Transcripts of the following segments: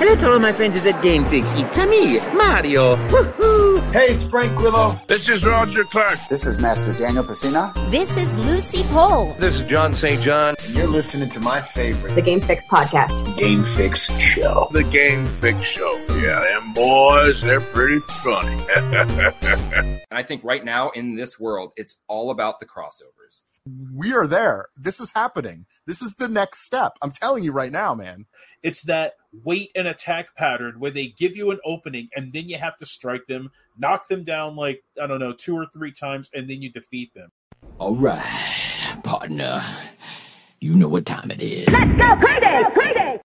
Hello to all my friends at GameFix. It's me, Mario. Woohoo! Hey, it's Frank Willow. This is Roger Clark. This is Master Daniel Pacina. This is Lucy Pohl. This is John St. John. And you're listening to my favorite, the Game Fix Podcast. Game Fix Show. The Game Fix Show. Yeah, them boys, they're pretty funny. I think right now in this world, it's all about the crossovers. We are there. This is happening. This is the next step. I'm telling you right now, man. It's that wait and attack pattern where they give you an opening and then you have to strike them, knock them down like, I don't know, 2 or 3 times, and then you defeat them. All right, partner. You know what time it is. Let's go, Payday! Payday!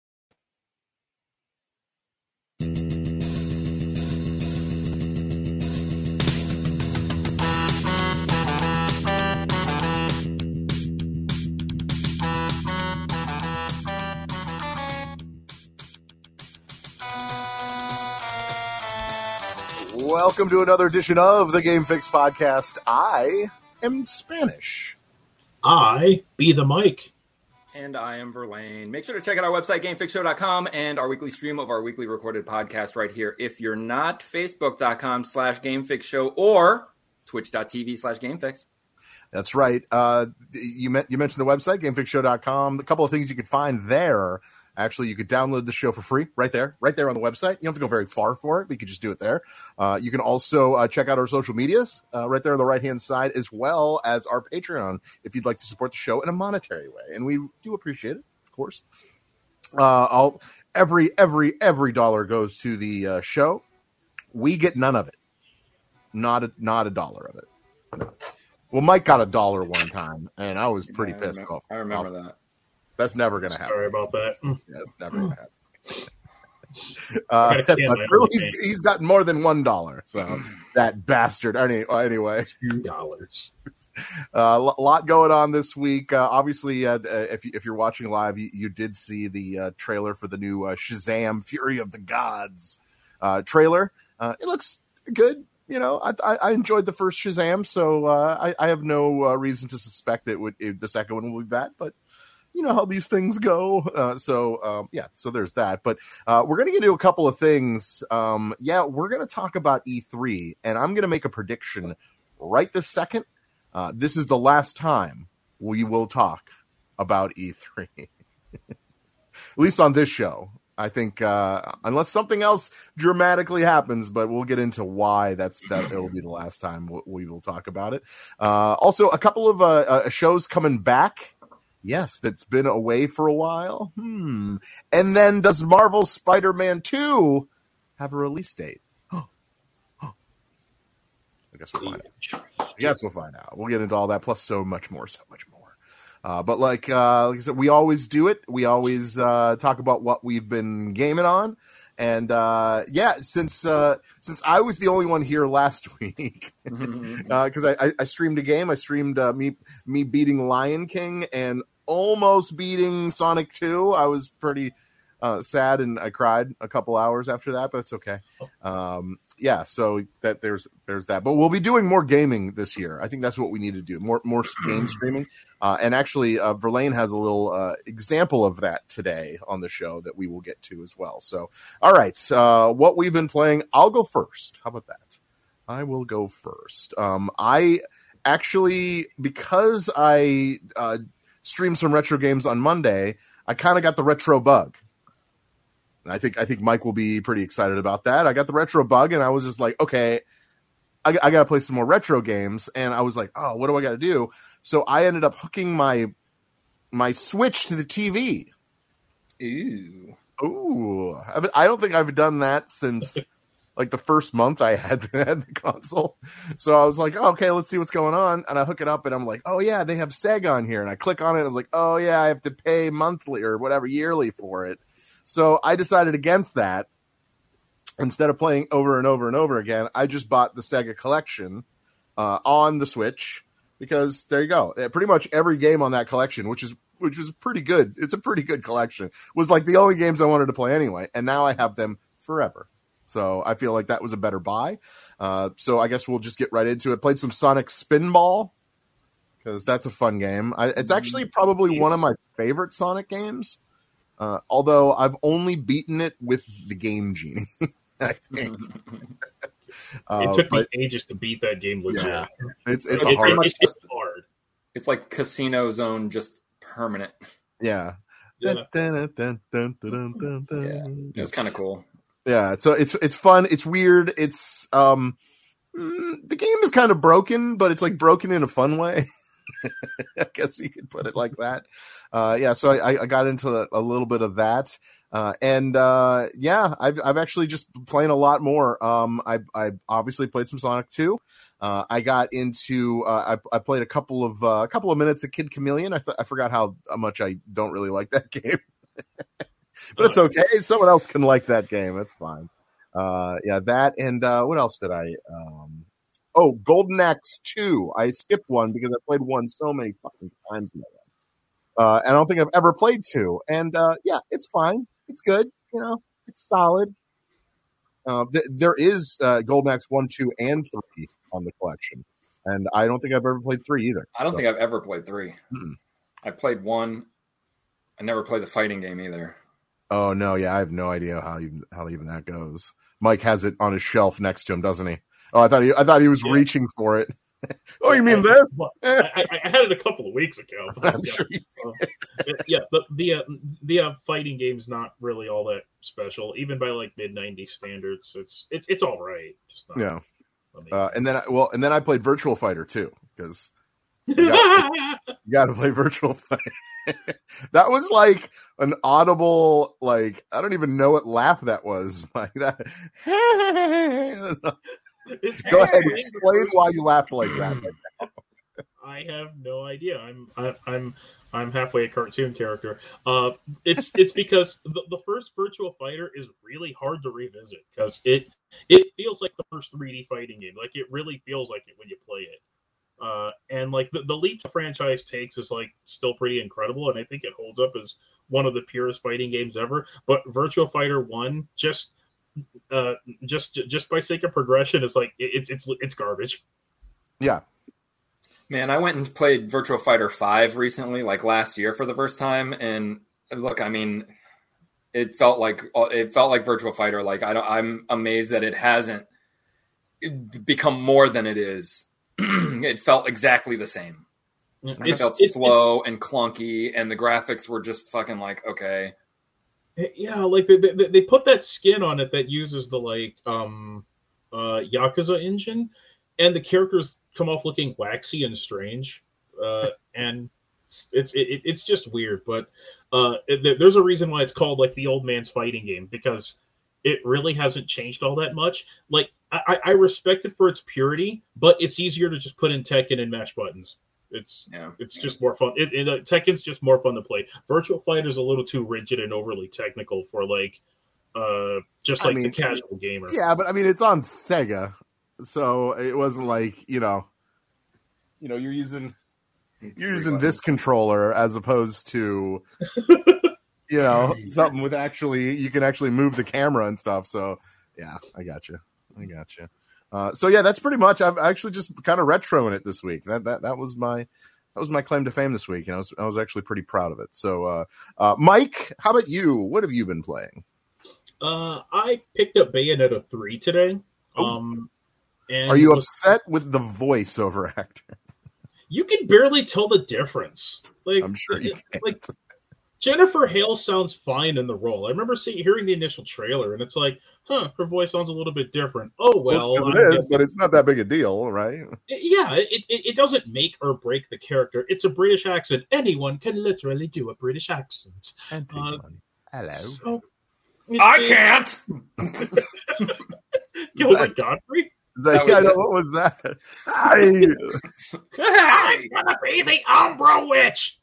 Welcome to another edition of the Game Fix Podcast. I am Spanish. I be the Mike. And I am Verlaine. Make sure to check out our website, GameFixShow.com, and our weekly stream of our weekly recorded podcast right here. If you're not, Facebook.com/GameFixShow or Twitch.tv/GameFix. That's right. You mentioned the website, GameFixShow.com. A couple of things you could find there. Actually, you could download the show for free right there on the website. You don't have to go very far for it, but you could just do it there. You can also check out our social medias right there on the right-hand side, as well as our Patreon if you'd like to support the show in a monetary way. And we do appreciate it, of course. Every dollar goes to the show. We get none of it. Not a dollar of it. No. Well, Mike got $1 one time, and I was pretty pissed off. I remember that. That's never going to happen. Sorry about that. That's never going to happen. That's not true. He's gotten more than $1. So that bastard. Anyway, $2. A lot going on this week. Obviously, if you're watching live, you did see the trailer for the new Shazam: Fury of the Gods trailer. It looks good. You know, I enjoyed the first Shazam, so I have no reason to suspect that the second one will be bad. But you know how these things go. So there's that. But we're going to get into a couple of things. We're going to talk about E3, and I'm going to make a prediction right this second. This is the last time we will talk about E3. At least on this show. I think unless something else dramatically happens, but we'll get into why that it'll be the last time we will talk about it. Also, a couple of shows coming back. Yes, that's been away for a while. And then does Marvel Spider-Man 2 have a release date? I guess we'll find out. We'll get into all that, plus so much more. But like I said, we always do it. We always talk about what we've been gaming on. And since I was the only one here last week, because I streamed a game. I streamed me beating Lion King and almost beating Sonic 2. I was pretty sad, and I cried a couple hours after that, but it's okay. So that there's that. But we'll be doing more gaming this year. I think that's what we need to do. More game streaming. And actually, Verlaine has a little example of that today on the show that we will get to as well. So, all right. What we've been playing, I'll go first. How about that? I will go first. I actually, because I streamed some retro games on Monday, I kind of got the retro bug. And I think Mike will be pretty excited about that. I got the retro bug, and I was just like, okay, I got to play some more retro games. And I was like, oh, what do I got to do? So I ended up hooking my Switch to the TV. Ooh. I don't think I've done that since like the first month I had the console. So I was like, oh, okay, let's see what's going on. And I hook it up, and I'm like, oh, yeah, they have Sega on here. And I click on it, and I was like, oh, yeah, I have to pay monthly or whatever, yearly for it. So I decided against that. Instead of playing over and over and over again, I just bought the Sega collection on the Switch, because there you go. Pretty much every game on that collection, which is pretty good. It's a pretty good collection. Was like the only games I wanted to play anyway, and now I have them forever. So I feel like that was a better buy. So I guess we'll just get right into it. Played some Sonic Spinball, because that's a fun game. It's actually probably one of my favorite Sonic games. Although I've only beaten it with the Game Genie. I think. It took me ages to beat that game legit. Yeah, it's It's hard. It's like Casino Zone, just permanent. Yeah. Yeah, it was kind of cool. Yeah, so it's fun. It's weird. It's the game is kind of broken, but it's like broken in a fun way. I guess you could put it like that. So I got into a little bit of that. I've actually just playing a lot more. I obviously played some Sonic 2. I got into I played a couple of minutes of Kid Chameleon. I forgot how much I don't really like that game. But it's okay. Someone else can like that game. That's fine. That and what else did I Golden Axe 2. I skipped one because I played one so many fucking times in my life. And I don't think I've ever played 2. And it's fine. It's good. It's solid. There is Golden Axe 1, 2, and 3 on the collection. And I don't think I've ever played 3 either. I don't think I've ever played 3. Mm-mm. I played 1. I never played the fighting game either. Oh no, yeah, I have no idea how even that goes. Mike has it on his shelf next to him, doesn't he? Oh, I thought he was reaching for it. Oh, you mean this? I had it a couple of weeks ago. But, I'm sure the fighting game's not really all that special, even by like mid-90s standards. It's all right. Just not and then I played Virtual Fighter too, because you got to play Virtual Fighter. That was like an audible, like, I don't even know what laugh that was. Like that. Go ahead, explain why you laughed like that. I have no idea. I'm halfway a cartoon character. It's because the first Virtual Fighter is really hard to revisit because it feels like the first 3D fighting game. Like it really feels like it when you play it. And like the leap the franchise takes is like still pretty incredible, and I think it holds up as one of the purest fighting games ever. But Virtual Fighter 1 just by sake of progression is like it's garbage. Yeah. Man, I went and played Virtual Fighter 5 recently, like last year for the first time, and look, I mean, it felt like Virtual Fighter. Like I'm amazed that it hasn't become more than it is. It felt exactly the same. It felt slow and clunky, and the graphics were just fucking like, okay. Yeah, like they put that skin on it that uses the like Yakuza engine, and the characters come off looking waxy and strange, and it's just weird. But there's a reason why it's called like the old man's fighting game, because it really hasn't changed all that much. Like I respect it for its purity, but it's easier to just put in Tekken and mash buttons. It's just more fun. Tekken's just more fun to play. Virtual Fighter's a little too rigid and overly technical for like the casual gamer. Yeah, but I mean it's on Sega, so it wasn't like you're using this controller as opposed to something with you can actually move the camera and stuff. So yeah, I got you. So yeah, that's pretty much. I've actually just kind of retroing it this week. That was my claim to fame this week, and I was actually pretty proud of it. So, Mike, how about you? What have you been playing? I picked up Bayonetta 3 today. And are you upset with the voiceover actor? You can barely tell the difference. Like I'm sure you can't. Like Jennifer Hale sounds fine in the role. I remember hearing the initial trailer, and it's like, her voice sounds a little bit different. Oh, well. It is, but it's not that big a deal, right? Yeah, it doesn't make or break the character. It's a British accent. Anyone can literally do a British accent. Hello. So, I can't! Gilbert Godfrey? What was that? I'm gonna be the Umbra Witch!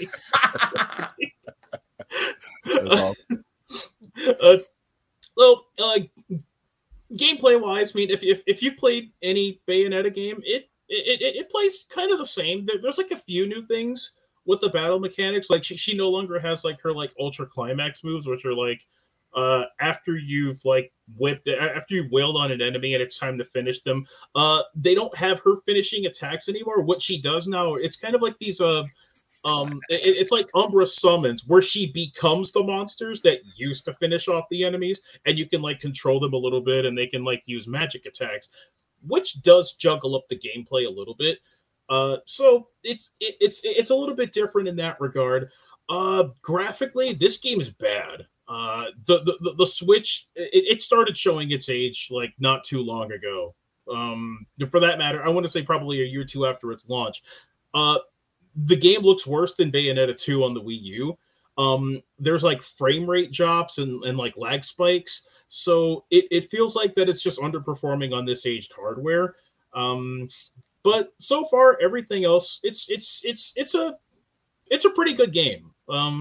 Gameplay wise, I mean, if you played any Bayonetta game, it plays kind of the same. There's like a few new things with the battle mechanics. Like she no longer has like her like ultra climax moves, which are like after you've wailed on an enemy and it's time to finish them. They don't have her finishing attacks anymore. What she does now, it's kind of like these It's like Umbra Summons, where she becomes the monsters that used to finish off the enemies, and you can like control them a little bit, and they can like use magic attacks, which does juggle up the gameplay a little bit. So it's a little bit different in that regard. Graphically, this game is bad. The Switch, it started showing its age like not too long ago. For that matter, I want to say probably a year or two after its launch. The game looks worse than Bayonetta 2 on the Wii U. There's like frame rate drops and like lag spikes. So it feels like that it's just underperforming on this aged hardware. But so far, everything else, it's a pretty good game.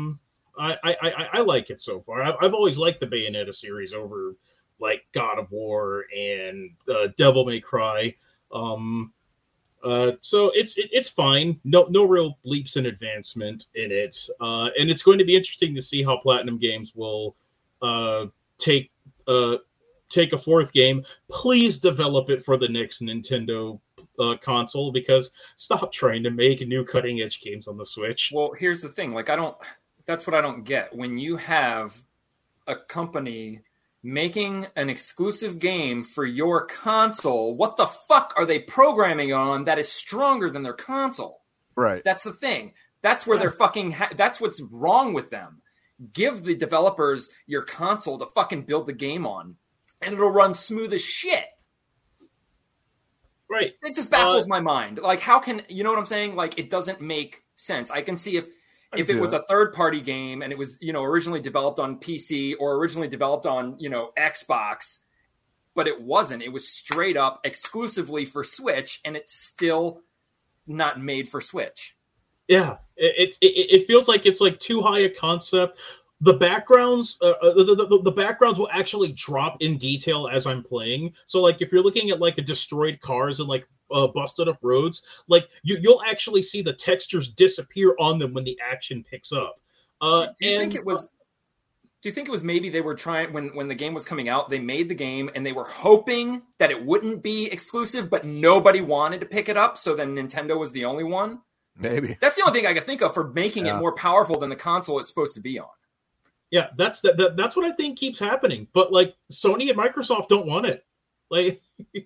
I like it so far. I've always liked the Bayonetta series over like God of War and Devil May Cry. So it's fine. No real leaps in advancement in it. And it's going to be interesting to see how Platinum Games will take a fourth game. Please develop it for the next Nintendo console, because stop trying to make new cutting edge games on the Switch. Well, here's the thing. Like, that's what I don't get. When you have a company making an exclusive game for your console, what the fuck are they programming on that is stronger than their console? Right. That's the thing. That's where they're fucking, that's what's wrong with them. Give the developers your console to fucking build the game on, and it'll run smooth as shit. Right. It just baffles my mind. Like, how can, you know what I'm saying? Like, it doesn't make sense. I can see if it was a third-party game and it was, originally developed on PC or originally developed on, Xbox, but it wasn't. It was straight up exclusively for Switch, and it's still not made for Switch. Yeah, it feels like it's like too high a concept. The backgrounds, the backgrounds will actually drop in detail as I'm playing. So, like, if you're looking at like a destroyed cars and like busted up roads, like you'll actually see the textures disappear on them when the action picks up. Do you think it was maybe they were trying, when the game was coming out, they made the game and they were hoping that it wouldn't be exclusive, but nobody wanted to pick it up, so then Nintendo was the only one? Maybe. That's the only thing I could think of for making it more powerful than the console it's supposed to be on. Yeah, that's what I think keeps happening. But like Sony and Microsoft don't want it. Like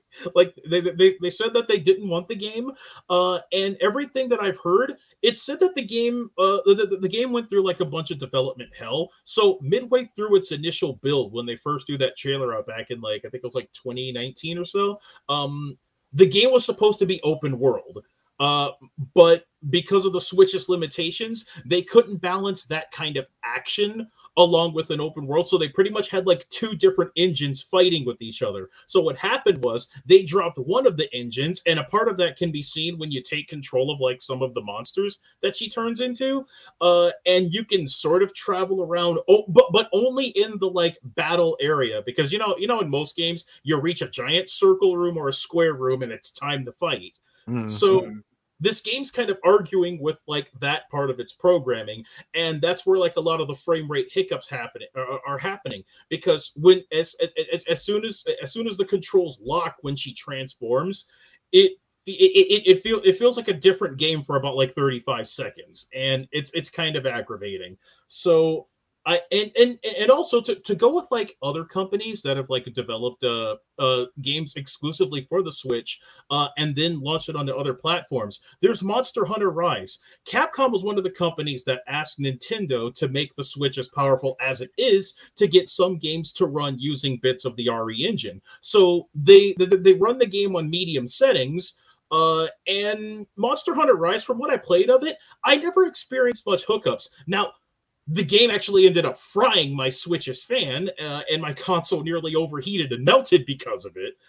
they said that they didn't want the game, and everything that I've heard, it said that the game the game went through like a bunch of development hell. So midway through its initial build, when they first threw that trailer out back in like I think it was like 2019 or so, the game was supposed to be open world. But because of the Switch's limitations, they couldn't balance that kind of action along with an open world. So they pretty much had like two different engines fighting with each other. So what happened was they dropped one of the engines, and a part of that can be seen when you take control of like some of the monsters that she turns into. And you can sort of travel around, but only in the like battle area, because you know, in most games you reach a giant circle room or a square room and it's time to fight. Mm-hmm. So this game's kind of arguing with like that part of its programming, and that's where like a lot of the frame rate hiccups are happening, because when as soon as the controls lock when she transforms, it feels like a different game for about like 35 seconds, and it's kind of aggravating. So and also to go with like other companies that have like developed games exclusively for the Switch and then launch it onto other platforms. There's Monster Hunter Rise. Capcom was one of the companies that asked Nintendo to make the Switch as powerful as it is to get some games to run using bits of the RE engine. So they run the game on medium settings. And Monster Hunter Rise, from what I played of it, I never experienced much hookups. Now, the game actually ended up frying my Switch's fan, and my console nearly overheated and melted because of it.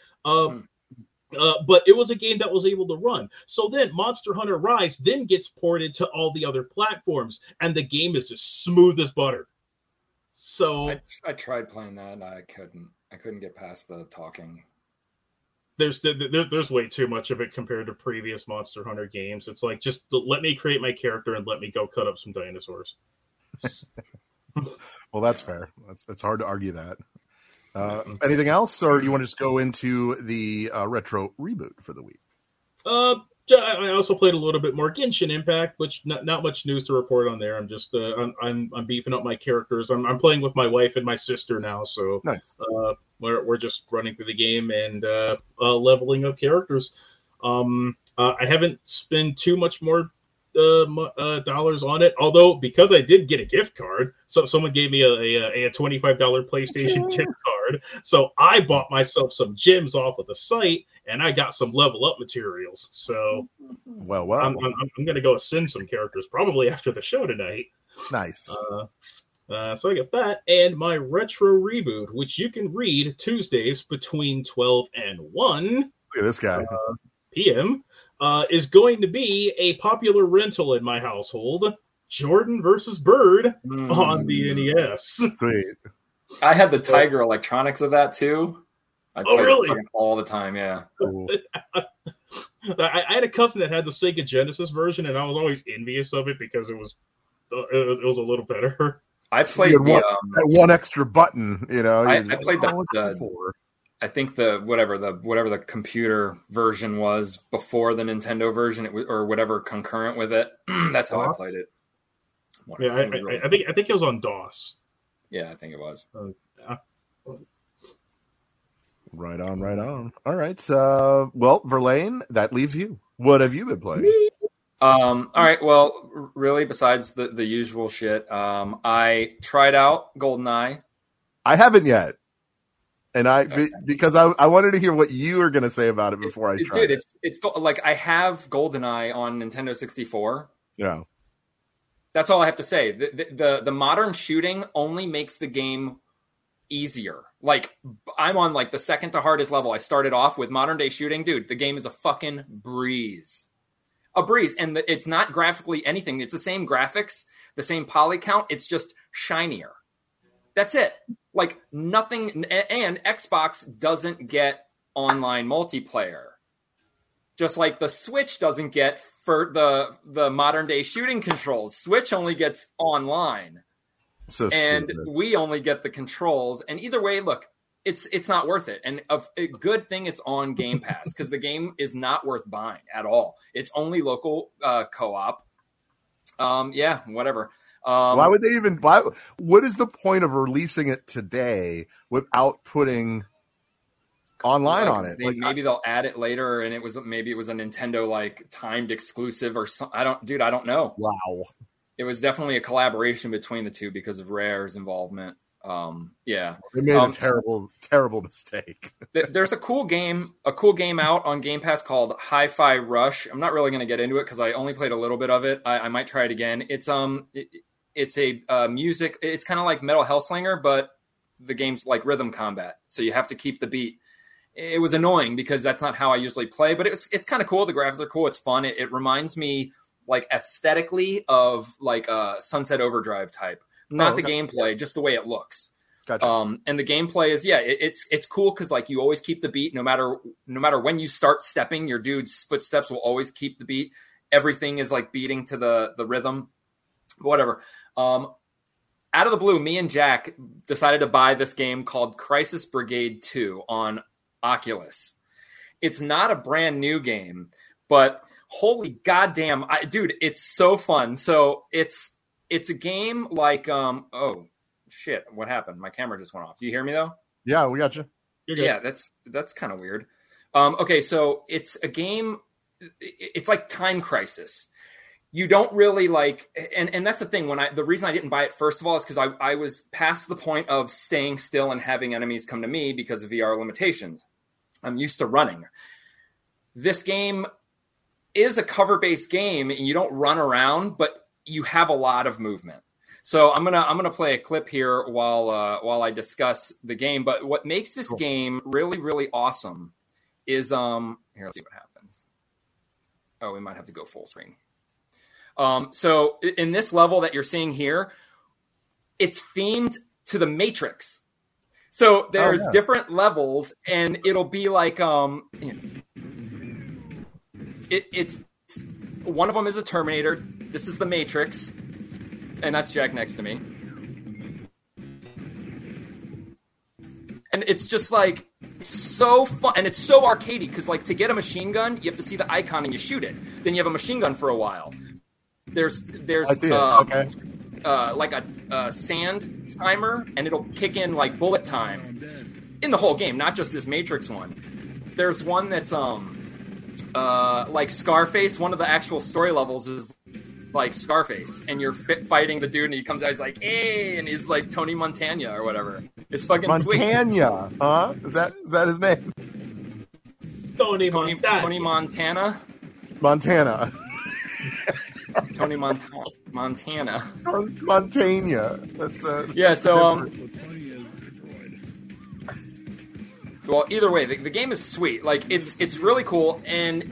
But it was a game that was able to run. So then Monster Hunter Rise then gets ported to all the other platforms, and the game is as smooth as butter. So I tried playing that, and I couldn't get past the talking. There's way too much of it compared to previous Monster Hunter games. It's like, just let me create my character and let me go cut up some dinosaurs. Well, that's fair. It's hard to argue that. Anything else, or do you want to just go into the retro reboot for the week? I also played a little bit more Genshin Impact, which not much news to report on there. I'm just I'm beefing up my characters. I'm playing with my wife and my sister now, so Nice. We're just running through the game and leveling up characters. I haven't spent too much more dollars on it, although because I did get a gift card, so someone gave me a $25 PlayStation gift card, so I bought myself some gems off of the site, and I got some level up materials. So Well, I'm going to go ascend some characters probably after the show tonight. nice. So I got that, and my retro reboot, which you can read Tuesdays between 12 and 1 Look at this guy. p.m. Is going to be a popular rental in my household, Jordan versus Bird on the NES. Sweet. I had the Tiger Electronics of that too. I played really? it all the time. Yeah. Cool. I had a cousin that had the Sega Genesis version, and I was always envious of it because it was a little better. I played You had one extra button, you know. I You're just played "Oh, what's the- that for?" I think whatever the computer version was before the Nintendo version, or whatever concurrent with it. That's how I played it. Yeah, I think it was on DOS. Yeah, I think it was. Right on, right on. All right. So, well, Verlaine, that leaves you. What have you been playing? All right. Well, really, besides the usual shit, I tried out GoldenEye. I haven't yet. And because I wanted to hear what you were going to say about it before I tried it. It's like I have GoldenEye on Nintendo 64. Yeah. That's all I have to say. The modern shooting only makes the game easier. Like, I'm on like the second to hardest level. I started off with modern day shooting. Dude, the game is a fucking breeze. A breeze. And it's not graphically anything. It's the same graphics, the same poly count. It's just shinier. That's it. Like, nothing. And Xbox doesn't get online multiplayer. Just like the Switch doesn't get for the modern day shooting controls. Switch only gets online. So and stupid. we only get the controls. And either way, look, it's not worth it. And a good thing it's on Game Pass, because the game is not worth buying at all. It's only local co-op. Yeah, whatever. Why would they even buy? What is the point of releasing it today without putting online on it? Maybe they'll add it later, and it was a Nintendo like timed exclusive or something. I don't know. Wow. It was definitely a collaboration between the two because of Rare's involvement. Yeah, they made a terrible mistake. There's a cool game out on Game Pass called Hi-Fi Rush. I'm not really going to get into it because I only played a little bit of it. I might try it again. It's a music. It's kind of like Metal Hellslinger, but the game's like rhythm combat, so you have to keep the beat. It was annoying because that's not how I usually play, but it's kind of cool. The graphics are cool. It's fun. It reminds me like aesthetically of like a Sunset Overdrive type. Not the gameplay, just the way it looks. Gotcha. And the gameplay is, it's cool because like you always keep the beat no matter when you start stepping, your dude's footsteps will always keep the beat. Everything is like beating to the rhythm, whatever. Out of the blue, me and Jack decided to buy this game called Crisis Brigade 2 on Oculus. It's not a brand new game, but holy goddamn, dude, it's so fun. So it's a game like, oh shit, what happened? My camera just went off. Do you hear me though? Yeah, we got you. Yeah, that's kind of weird. Okay, so it's a game. It's like Time Crisis. You don't really like, and that's the thing. The reason I didn't buy it first of all is because I was past the point of staying still and having enemies come to me because of VR limitations. I'm used to running. This game is a cover-based game, and you don't run around, but you have a lot of movement. So I'm gonna play a clip here while I discuss the game. But what makes this game really, really awesome is here, let's see what happens. Oh, we might have to go full screen. So in this level that you're seeing here, it's themed to the Matrix. So there's different levels, and it'll be like it's one of them is a Terminator. This is the Matrix, and that's Jack next to me. And it's just like so so fun, and it's so arcadey because like to get a machine gun, you have to see the icon and you shoot it. Then you have a machine gun for a while. There's okay. Like a sand timer, and it'll kick in like bullet time in the whole game, not just this Matrix one. There's one that's like Scarface. One of the actual story levels is like Scarface, and you're fighting the dude, and he comes out, he's like, "Hey," and he's like Tony Montana or whatever. It's fucking Montana, sweet. huh? Is that his name? Tony Montana. Montana. Tony Montana. Montana. That's yeah. So well, either way, the game is sweet. Like it's really cool, and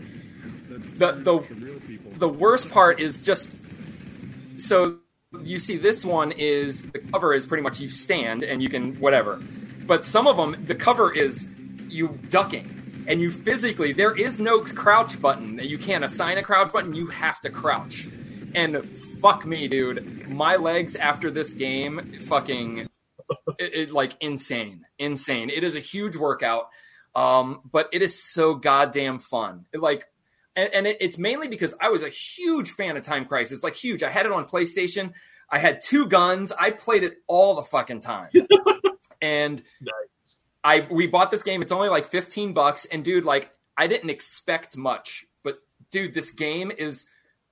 the worst part is just so you see this one is the cover is pretty much you stand and you can whatever, but some of them the cover is you ducking. And you physically, there is no crouch button. You can't assign a crouch button. You have to crouch. And fuck me, dude. My legs after this game, fucking, like insane. It is a huge workout. But it is so goddamn fun. It's mainly because I was a huge fan of Time Crisis. Like huge. I had it on PlayStation. I had 2 guns. I played it all the fucking time. And nice. We bought this game. It's only like $15, and dude, like I didn't expect much, but dude, this game is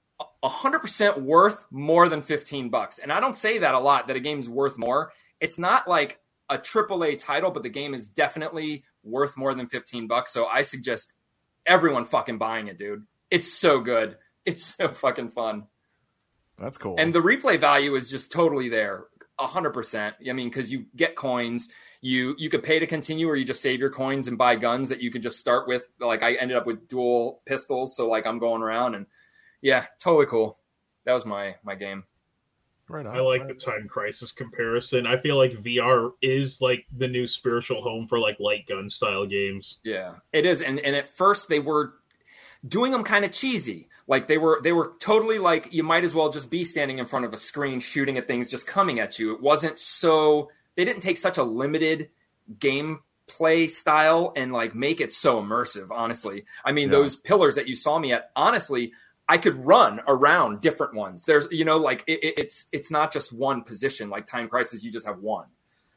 100% worth more than $15. And I don't say that a lot, that a game's worth more. It's not like a AAA title, but the game is definitely worth more than $15. So I suggest everyone fucking buying it, dude. It's so good. It's so fucking fun. That's cool. And the replay value is just totally there. 100%. I mean, because you get coins, you could pay to continue, or you just save your coins and buy guns that you can just start with. Like I ended up with dual pistols, so like I'm going around, and yeah, totally cool. That was my game. Right on. I like the Time Crisis comparison. I feel like VR is like the new spiritual home for like light gun style games. Yeah, it is. And at first they were doing them kind of cheesy. Like they were totally like, you might as well just be standing in front of a screen shooting at things just coming at you. It wasn't so, they didn't take such a limited gameplay style and like make it so immersive, honestly. I mean, those pillars that you saw me at, honestly, I could run around different ones. There's, like it's not just one position, like Time Crisis, you just have one.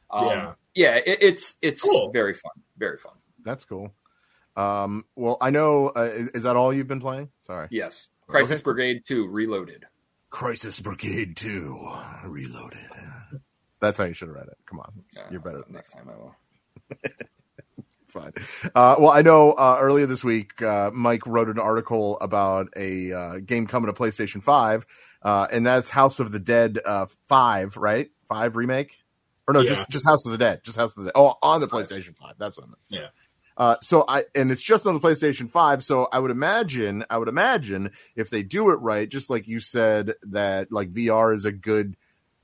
It's cool. Very fun. Very fun. That's cool. Well, I know, is that all you've been playing? Sorry. Yes. Crisis Brigade 2 Reloaded. Crisis Brigade 2 Reloaded. That's how you should have read it. Come on. You're better than next time I will. Fine. Well, I know earlier this week, Mike wrote an article about a game coming to PlayStation 5, and that's House of the Dead 5, right? 5 remake? Or no, just House of the Dead. Just House of the Dead. Oh, on the PlayStation 5. That's what I meant. Yeah. And it's just on the PlayStation 5. So I would imagine if they do it right, just like you said, that like VR is a good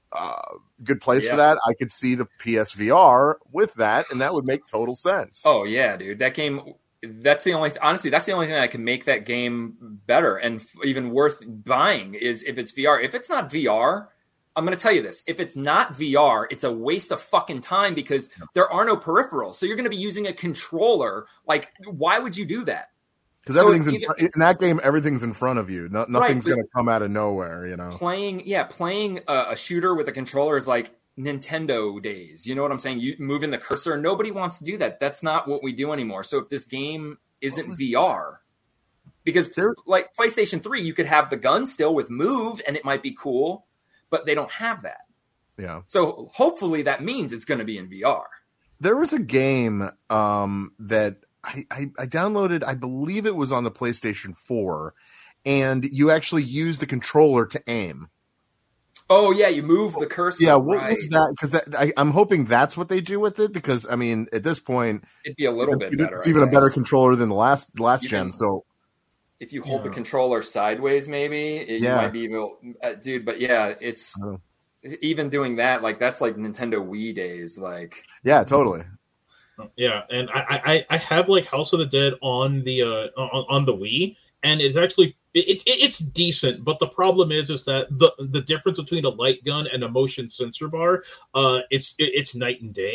place for that. I could see the PSVR with that, and that would make total sense. Oh yeah, dude, that game. That's the only thing that can make that game better and even worth buying is if it's VR. If it's not VR, I'm going to tell you this. If it's not VR, it's a waste of fucking time because there are no peripherals. So you're going to be using a controller. Like, why would you do that? Because everything's in that game, everything's in front of you. Nothing's going to come out of nowhere, Playing a shooter with a controller is like Nintendo days. You know what I'm saying? You moving the cursor. Nobody wants to do that. That's not what we do anymore. So if this game isn't VR, because like PlayStation 3, you could have the gun still with Move, and it might be cool. But they don't have that. Yeah. So hopefully that means it's going to be in VR. There was a game that I downloaded, I believe it was on the PlayStation 4, and you actually use the controller to aim. Oh, yeah, you move the cursor. Yeah, what was that? Because I'm hoping that's what they do with it, because, I mean, at this point... It'd be a little bit better. It's even a better controller than the last gen, so... If you hold the controller sideways, maybe you might be able, dude. But yeah, it's even doing that. Like that's like Nintendo Wii days. Like yeah, totally. Yeah, and I have like House of the Dead on the on the Wii, and it's actually it's decent. But the problem is that the difference between a light gun and a motion sensor bar, it's night and day.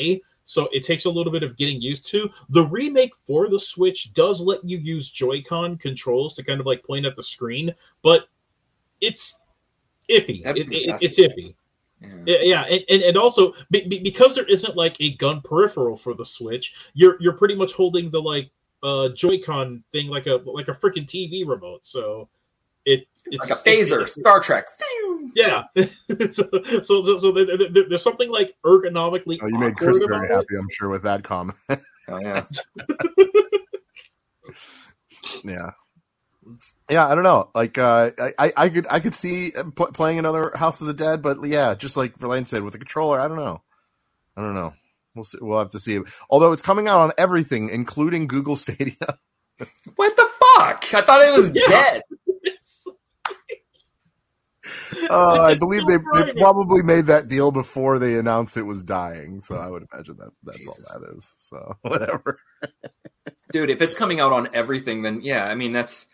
so it takes a little bit of getting used to. The remake for the Switch does let you use Joy-Con controls to kind of like point at the screen, but it's iffy. It's iffy. Yeah, and also because there isn't like a gun peripheral for the Switch, you're pretty much holding the like Joy-Con thing like a freaking TV remote. So it's like a phaser, Star Trek. Yeah. so there's something like ergonomically. Oh, you made Chris very happy, I'm sure, with that comment. Oh yeah. Yeah, I don't know. Like, I could see playing another House of the Dead, but yeah, just like Verlaine said, with the controller, I don't know. We'll see. We'll have to see. Although it's coming out on everything, including Google Stadia. What the fuck? I thought it was dead. I believe they probably made that deal before they announced it was dying. So I would imagine that's all that is. So whatever. Dude, if it's coming out on everything, then yeah, I mean it's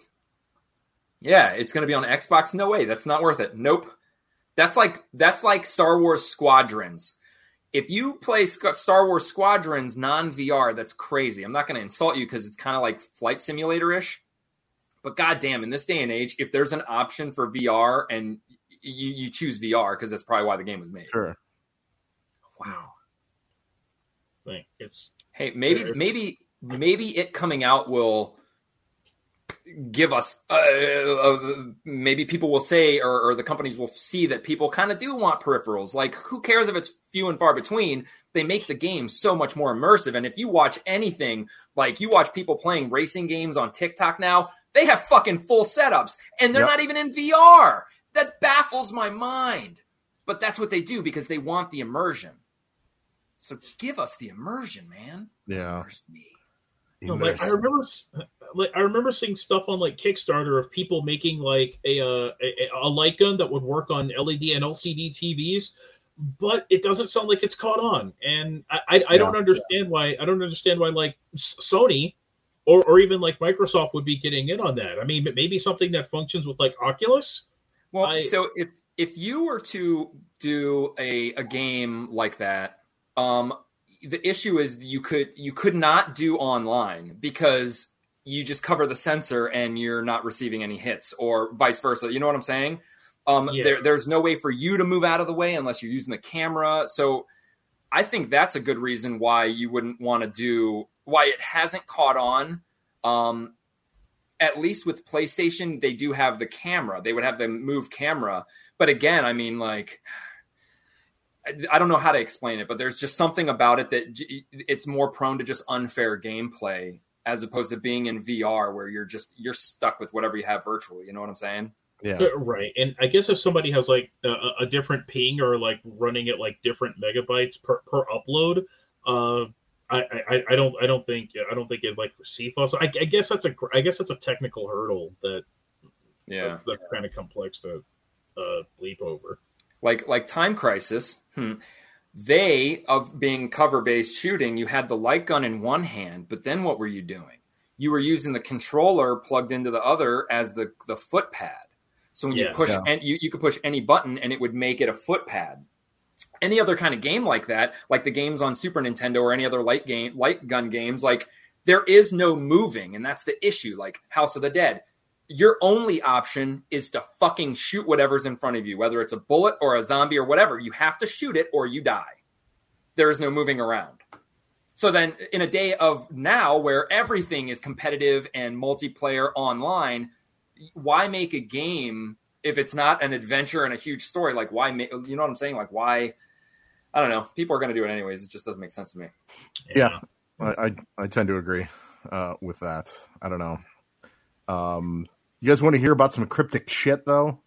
going to be on Xbox. No way, that's not worth it. Nope. That's like Star Wars Squadrons. If you play Star Wars Squadrons non-VR, that's crazy. I'm not going to insult you because it's kind of like Flight Simulator-ish. But goddamn, in this day and age, if there's an option for VR and you choose VR because that's probably why the game was made. Sure. Wow. It's maybe it coming out will give us maybe people will say or the companies will see that people kind of do want peripherals. Like, who cares if it's few and far between? They make the game so much more immersive. And if you watch anything, like you watch people playing racing games on TikTok now, they have fucking full setups and they're not even in VR. That baffles my mind. But that's what they do because they want the immersion. So give us the immersion, man. Yeah. Immerse me. No, like, I remember seeing stuff on like Kickstarter of people making like a light gun that would work on LED and LCD TVs, but it doesn't sound like it's caught on. And I don't understand why. I don't understand why like Sony or even like Microsoft would be getting in on that. I mean, maybe something that functions with like Oculus. Well, so if you were to do a game like that, the issue is you could not do online because you just cover the sensor and you're not receiving any hits, or vice versa. You know what I'm saying? There's no way for you to move out of the way unless you're using the camera. So I think that's a good reason why you wouldn't want to do, why it hasn't caught on. At least with PlayStation, they do have the camera. They would have the Move camera. But again, I mean, like, I don't know how to explain it, but there's just something about it that it's more prone to just unfair gameplay as opposed to being in VR where you're stuck with whatever you have virtually. You know what I'm saying? Yeah. Right. And I guess if somebody has like a different ping or like running at like different megabytes per upload, I don't think it'd like receive us. I guess that's a technical hurdle that's kind of complex to leap over. Like Time Crisis, they, of being cover-based shooting, you had the light gun in one hand, but then what were you doing? You were using the controller plugged into the other as the foot pad. So when you push, and you could push any button and it would make it a foot pad. Any other kind of game like that, like the games on Super Nintendo or any other light gun games, like there is no moving, and that's the issue. Like House of the Dead, your only option is to fucking shoot whatever's in front of you, whether it's a bullet or a zombie or whatever. You have to shoot it or you die. There is no moving around. So then in a day of now where everything is competitive and multiplayer online, why make a game if it's not an adventure and a huge story? Like, why make, you know what I'm saying? Like, why? I don't know. People are going to do it anyways. It just doesn't make sense to me. Yeah. I tend to agree with that. I don't know. You guys want to hear about some cryptic shit though?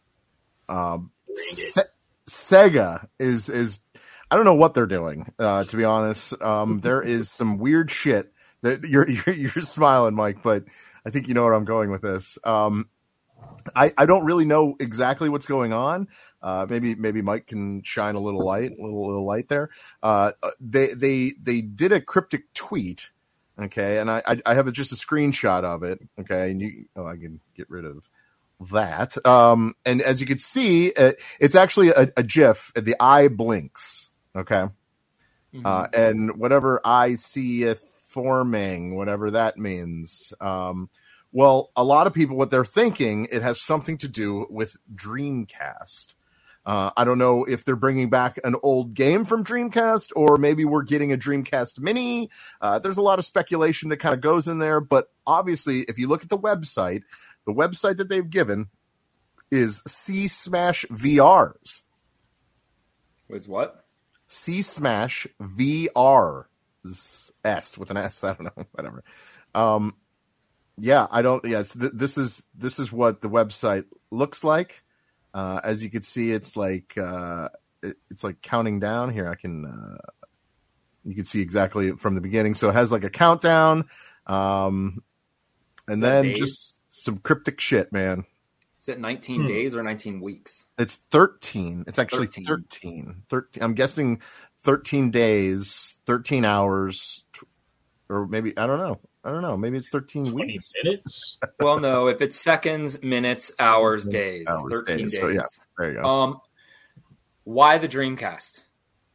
Sega is I don't know what they're doing. To be honest, there is some weird shit that you're smiling, Mike, but I think you know where I'm going with this. I don't really know exactly what's going on. Maybe Mike can shine a little light there. They did a cryptic tweet. Okay, and I have just a screenshot of it. Okay, and I can get rid of that. And as you can see, it's actually a GIF. The eye blinks. Okay, and whatever I seeth forming, whatever that means. Well, a lot of people, what they're thinking, it has something to do with Dreamcast. I don't know if they're bringing back an old game from Dreamcast, or maybe we're getting a Dreamcast Mini. There's a lot of speculation that kind of goes in there, but obviously, if you look at the website that they've given is C Smash VRs. Was what? C Smash VR S with an S. I don't know, whatever. Yeah, I don't. Yes, this is what the website looks like. As you can see, it's like counting down here. You can see exactly from the beginning. So it has like a countdown, and then days? Just some cryptic shit, man. Is it 19 days or 19 weeks? It's 13. It's actually 13. I'm guessing 13 days, 13 hours, or maybe I don't know. Maybe it's 13 weeks. Minutes? Well, no. If it's seconds, minutes, hours, days. 13 days. So, yeah, there you go. Why the Dreamcast?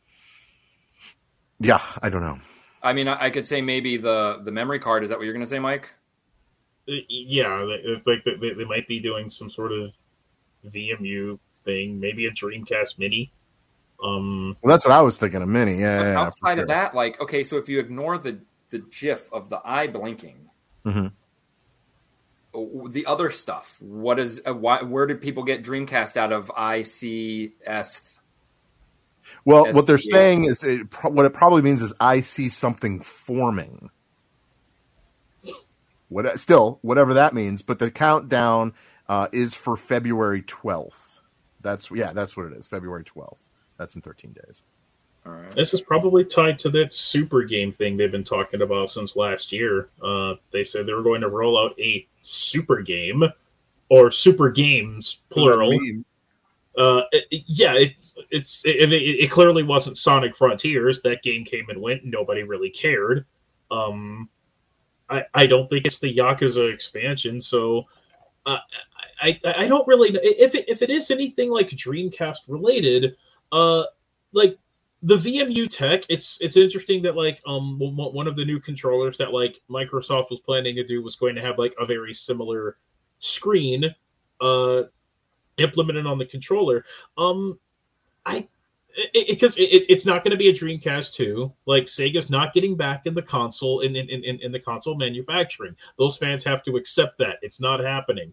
Yeah, I don't know. I mean, I could say maybe the memory card. Is that what you're going to say, Mike? Yeah, it's like they might be doing some sort of VMU thing. Maybe a Dreamcast Mini. Well, that's what I was thinking. A Mini. Yeah. Outside of that, like, okay, so if you ignore the GIF of the eye blinking, the other stuff. What is? Where did people get Dreamcast out of ICS? Well, what they're saying is what it probably means is I see something forming. Whatever that means, but the countdown is for February 12th. That's what it is. February 12th. That's in 13 days. All right. This is probably tied to that super game thing they've been talking about since last year. They said they were going to roll out a super game, or super games, plural. It clearly wasn't Sonic Frontiers. That game came and went. Nobody really cared. I don't think it's the Yakuza expansion, so I don't really know. If it is anything like Dreamcast related, like the VMU tech, it's interesting that like one of the new controllers that like Microsoft was planning to do was going to have like a very similar screen implemented on the controller. Because it's not going to be a Dreamcast 2. Like, Sega's not getting back in the console in the console manufacturing. Those fans have to accept that it's not happening.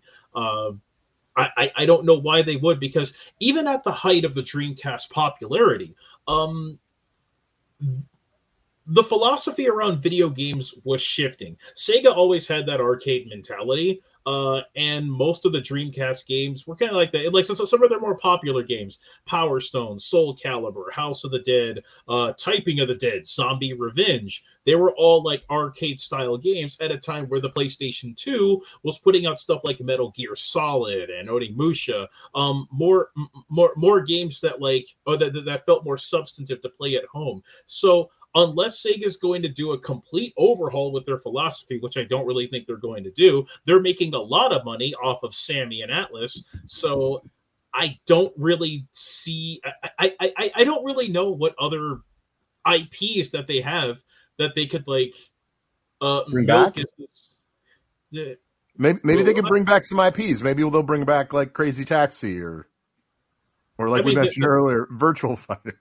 I don't know why they would, because even at the height of the Dreamcast popularity, the philosophy around video games was shifting. Sega always had that arcade mentality, and most of the Dreamcast games were kind of like that. Like, so some of their more popular games, Power Stone, Soul Calibur, House of the Dead, Typing of the Dead, Zombie Revenge, they were all like arcade-style games at a time where the PlayStation 2 was putting out stuff like Metal Gear Solid and Onimusha, more games that like that felt more substantive to play at home. So unless Sega's going to do a complete overhaul with their philosophy, which I don't really think they're going to do, they're making a lot of money off of Sammy and Atlas. So I don't really see, I don't really know what other IPs that they have that they could like bring back. Maybe they could bring back some IPs. Maybe they'll bring back like Crazy Taxi or like we mentioned earlier, Virtual Fighter.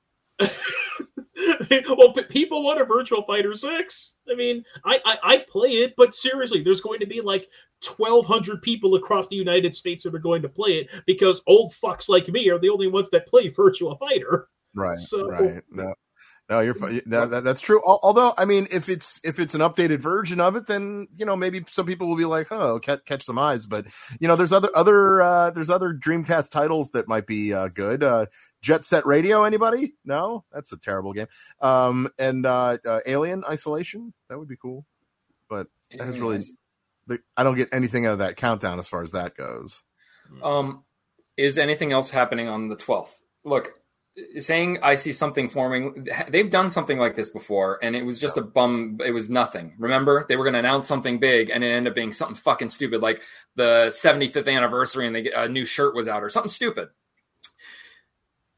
Well, people want a Virtual Fighter 6. I mean, I play it, but seriously, there's going to be like 1,200 people across the United States that are going to play it because old fucks like me are the only ones that play Virtual Fighter. Right. No, you're fine. That's true. Although, I mean, if it's an updated version of it, then maybe some people will be like, "Oh, catch some eyes." But there's other Dreamcast titles that might be good. Jet Set Radio, anybody? No, that's a terrible game. And Alien Isolation, that would be cool. But it has really, I don't get anything out of that countdown as far as that goes. Is anything else happening on the 12th? Look. Saying I see something forming, they've done something like this before, and it was just a bum. It was nothing. Remember, they were going to announce something big, and it ended up being something fucking stupid, like the 75th anniversary, and a new shirt was out, or something stupid.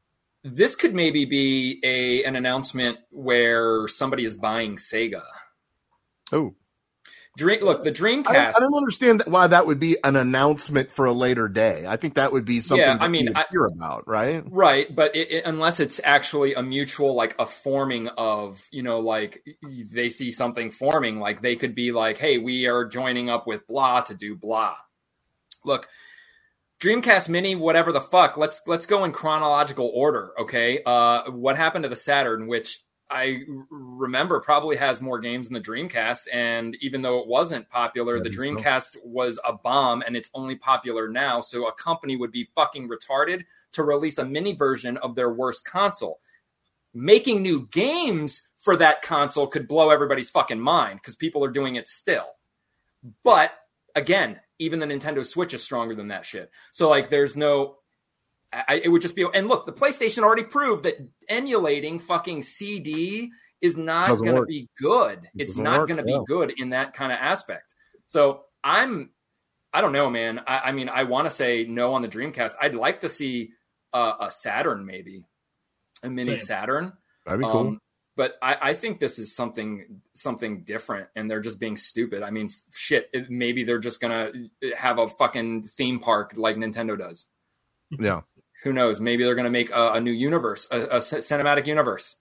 this could maybe be an announcement where somebody is buying Sega. Oh, Look, the Dreamcast. I don't understand why that would be an announcement for a later day. I think that would be something you would hear about, right? Right, but unless it's actually a mutual, like a forming of, like they see something forming, like they could be like, hey, we are joining up with blah to do blah. Look, Dreamcast Mini, whatever the fuck, let's go in chronological order, okay? What happened to the Saturn, which I remember probably has more games than the Dreamcast, and even though it wasn't popular, the Dreamcast was a bomb, and it's only popular now, so a company would be fucking retarded to release a mini version of their worst console. Making new games for that console could blow everybody's fucking mind, because people are doing it still. But, again, even the Nintendo Switch is stronger than that shit. So, like, there's no... it would just be, and look, the PlayStation already proved that emulating fucking CD is not going to be good. It's not going to be good in that kind of aspect. So I don't know, man. I mean, I want to say no on the Dreamcast. I'd like to see a Saturn, maybe a mini Saturn. That'd be cool. But I think this is something different, and they're just being stupid. I mean, shit, maybe they're just going to have a fucking theme park like Nintendo does. Yeah. Who knows? Maybe they're going to make a new universe, a cinematic universe.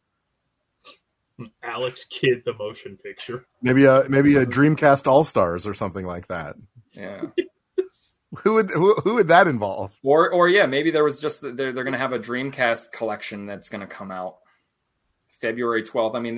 Alex Kidd, the motion picture. Maybe a Dreamcast All Stars or something like that. Yeah. Who would that involve? Or yeah, maybe there was just they're going to have a Dreamcast collection that's going to come out February 12th. I mean,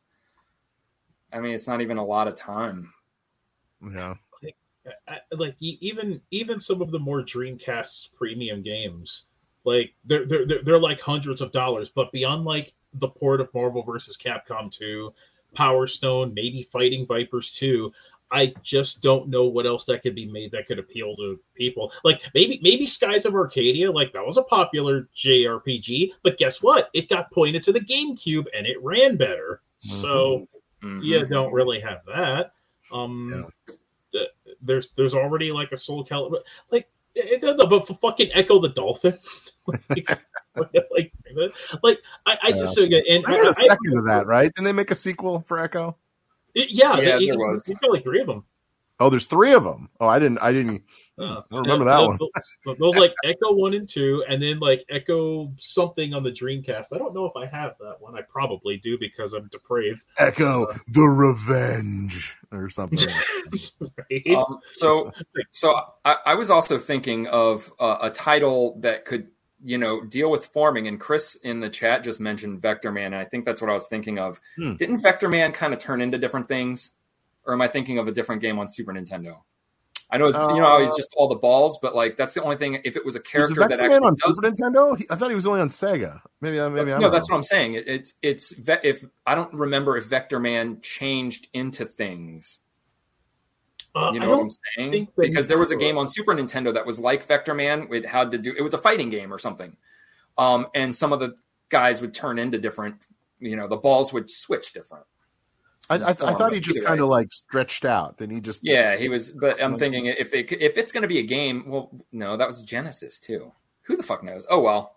it's not even a lot of time. Yeah. Like even some of the more Dreamcast's premium games. Like they're like hundreds of dollars, but beyond like the port of Marvel vs. Capcom 2, Power Stone, maybe Fighting Vipers 2, I just don't know what else that could be made that could appeal to people. Like maybe Skies of Arcadia, like that was a popular JRPG, but guess what? It got pointed to the GameCube and it ran better. So you don't really have that. There's already like a Soul Calibur, like it's but for fucking Echo the Dolphin. I just so good. And I made a second of that, right? Didn't they make a sequel for Echo? There was. There's got like 3 of them. Oh, there's 3 of them. Oh, I didn't remember that one. Those like Echo 1 and 2, and then like Echo something on the Dreamcast. I don't know if I have that one. I probably do because I'm depraved. Echo the Revenge or something. Right. So I was also thinking of a title that could, deal with forming. And Chris in the chat just mentioned Vector Man, and I think that's what I was thinking of. Didn't Vector Man kind of turn into different things? Or am I thinking of a different game on Super Nintendo? I know it's he's just all the balls, but like that's the only thing. If it was a character that actually on Super Nintendo, I thought he was only on Sega. Maybe I'm no. That's what I'm saying. It's if I don't remember if Vector Man changed into things. You know what I'm saying? Because there was a game on Super Nintendo that was like Vector Man. It was a fighting game or something, and some of the guys would turn into different. The balls would switch different. I thought he just kind of like stretched out. Then he just he was. But I'm thinking if it's going to be a game, well, no, that was Genesis too. Who the fuck knows? Oh well.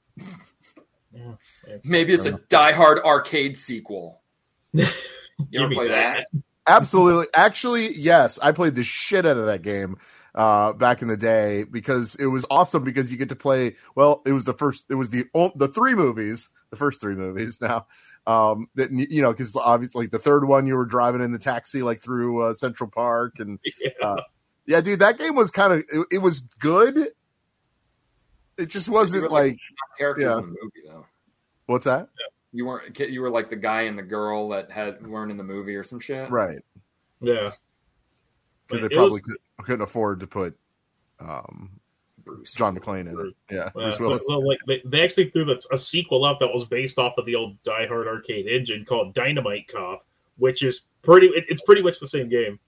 Maybe it's a Die Hard arcade sequel. You ever play that? Absolutely. Actually, yes, I played the shit out of that game back in the day because it was awesome because you get to play. Well, it was the first three movies now. That because obviously like the third one you were driving in the taxi like through Central Park and dude, that game was kind of it was good. It just wasn't like characters in the movie though. What's that? You were like the guy and the girl that weren't in the movie or some shit, right? Yeah, because they probably couldn't afford to put John McClane in it. Yeah, Bruce Willis. Well, like they actually threw a sequel out that was based off of the old Die Hard arcade engine called Dynamite Cop, which is it's pretty much the same game.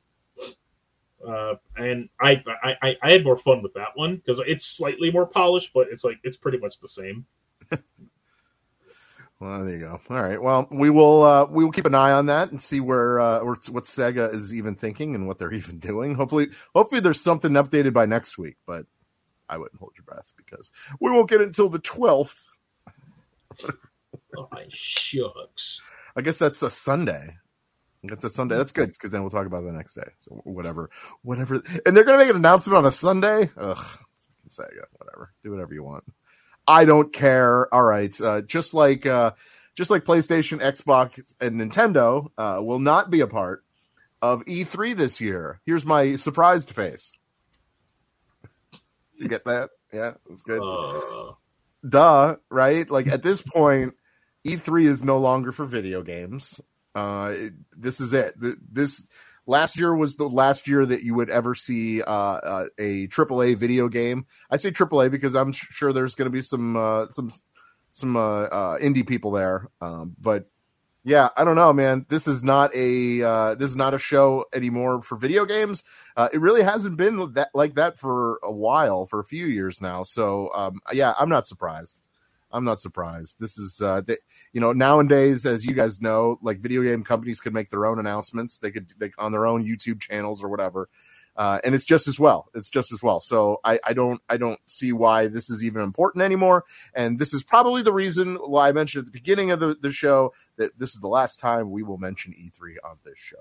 And I had more fun with that one because it's slightly more polished, but it's pretty much the same. Well, there you go. All right. Well, we will keep an eye on that and see what Sega is even thinking and what they're even doing. Hopefully there's something updated by next week, but I wouldn't hold your breath because we won't get it until the 12th. Oh, shucks. I guess that's a Sunday. That's good because then we'll talk about it the next day. So whatever. And they're gonna make an announcement on a Sunday. Ugh, Sega. Whatever. Do whatever you want. I don't care. All right. Just like PlayStation, Xbox, and Nintendo will not be a part of E3 this year. Here's my surprised face. You get that? Yeah, that's good. Duh, right? Like at this point, E3 is no longer for video games. This is it. This last year was the last year that you would ever see a AAA video game. I say AAA because I'm sure there's going to be some indie people there. But yeah, I don't know, man. This is not a show anymore for video games. It really hasn't been like that for a while, for a few years now. So yeah, I'm not surprised. This is, nowadays, as you guys know, like video game companies could make their own announcements. They could on their own YouTube channels or whatever. And it's just as well. So I don't see why this is even important anymore. And this is probably the reason why I mentioned at the beginning of the show that this is the last time we will mention E3 on this show.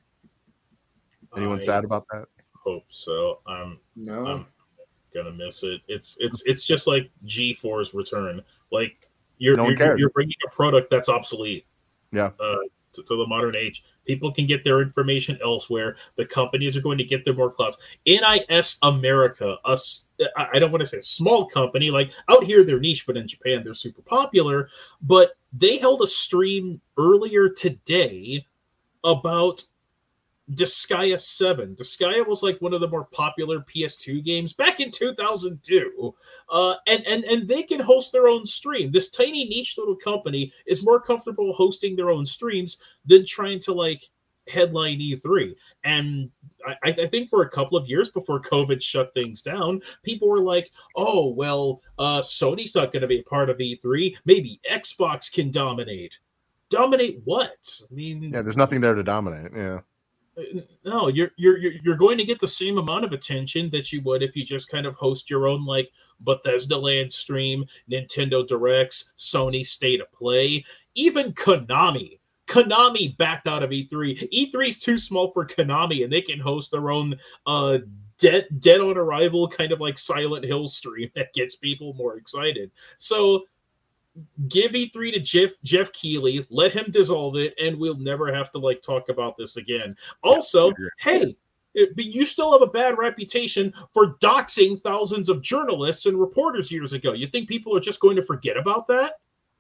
Anyone sad about that? Hope so. No. I'm gonna miss it. It's just like G4's return. Like you're bringing a product that's obsolete. Yeah. To the modern age, people can get their information elsewhere. The companies are going to get their more clouds. NIS America, I don't want to say a small company. Like out here, they're niche, but in Japan, they're super popular. But they held a stream earlier today about Disgaea 7. Disgaea was like one of the more popular PS2 games back in 2002. And they can host their own stream. This tiny niche little company is more comfortable hosting their own streams than trying to like headline E3. And I think for a couple of years before COVID shut things down, people were like, oh, well, Sony's not going to be a part of E3. Maybe Xbox can dominate. Dominate what? I mean, yeah, there's nothing there to dominate. Yeah. No, you're going to get the same amount of attention that you would if you just kind of host your own like Bethesda Land stream, Nintendo Directs, Sony State of Play, even Konami. Konami backed out of E3. E3's too small for Konami, and they can host their own dead on arrival kind of like Silent Hill stream that gets people more excited. So give E3 to Jeff Keighley, let him dissolve it, and we'll never have to like talk about this again. Also, hey, you still have a bad reputation for doxing thousands of journalists and reporters years ago. You think people are just going to forget about that?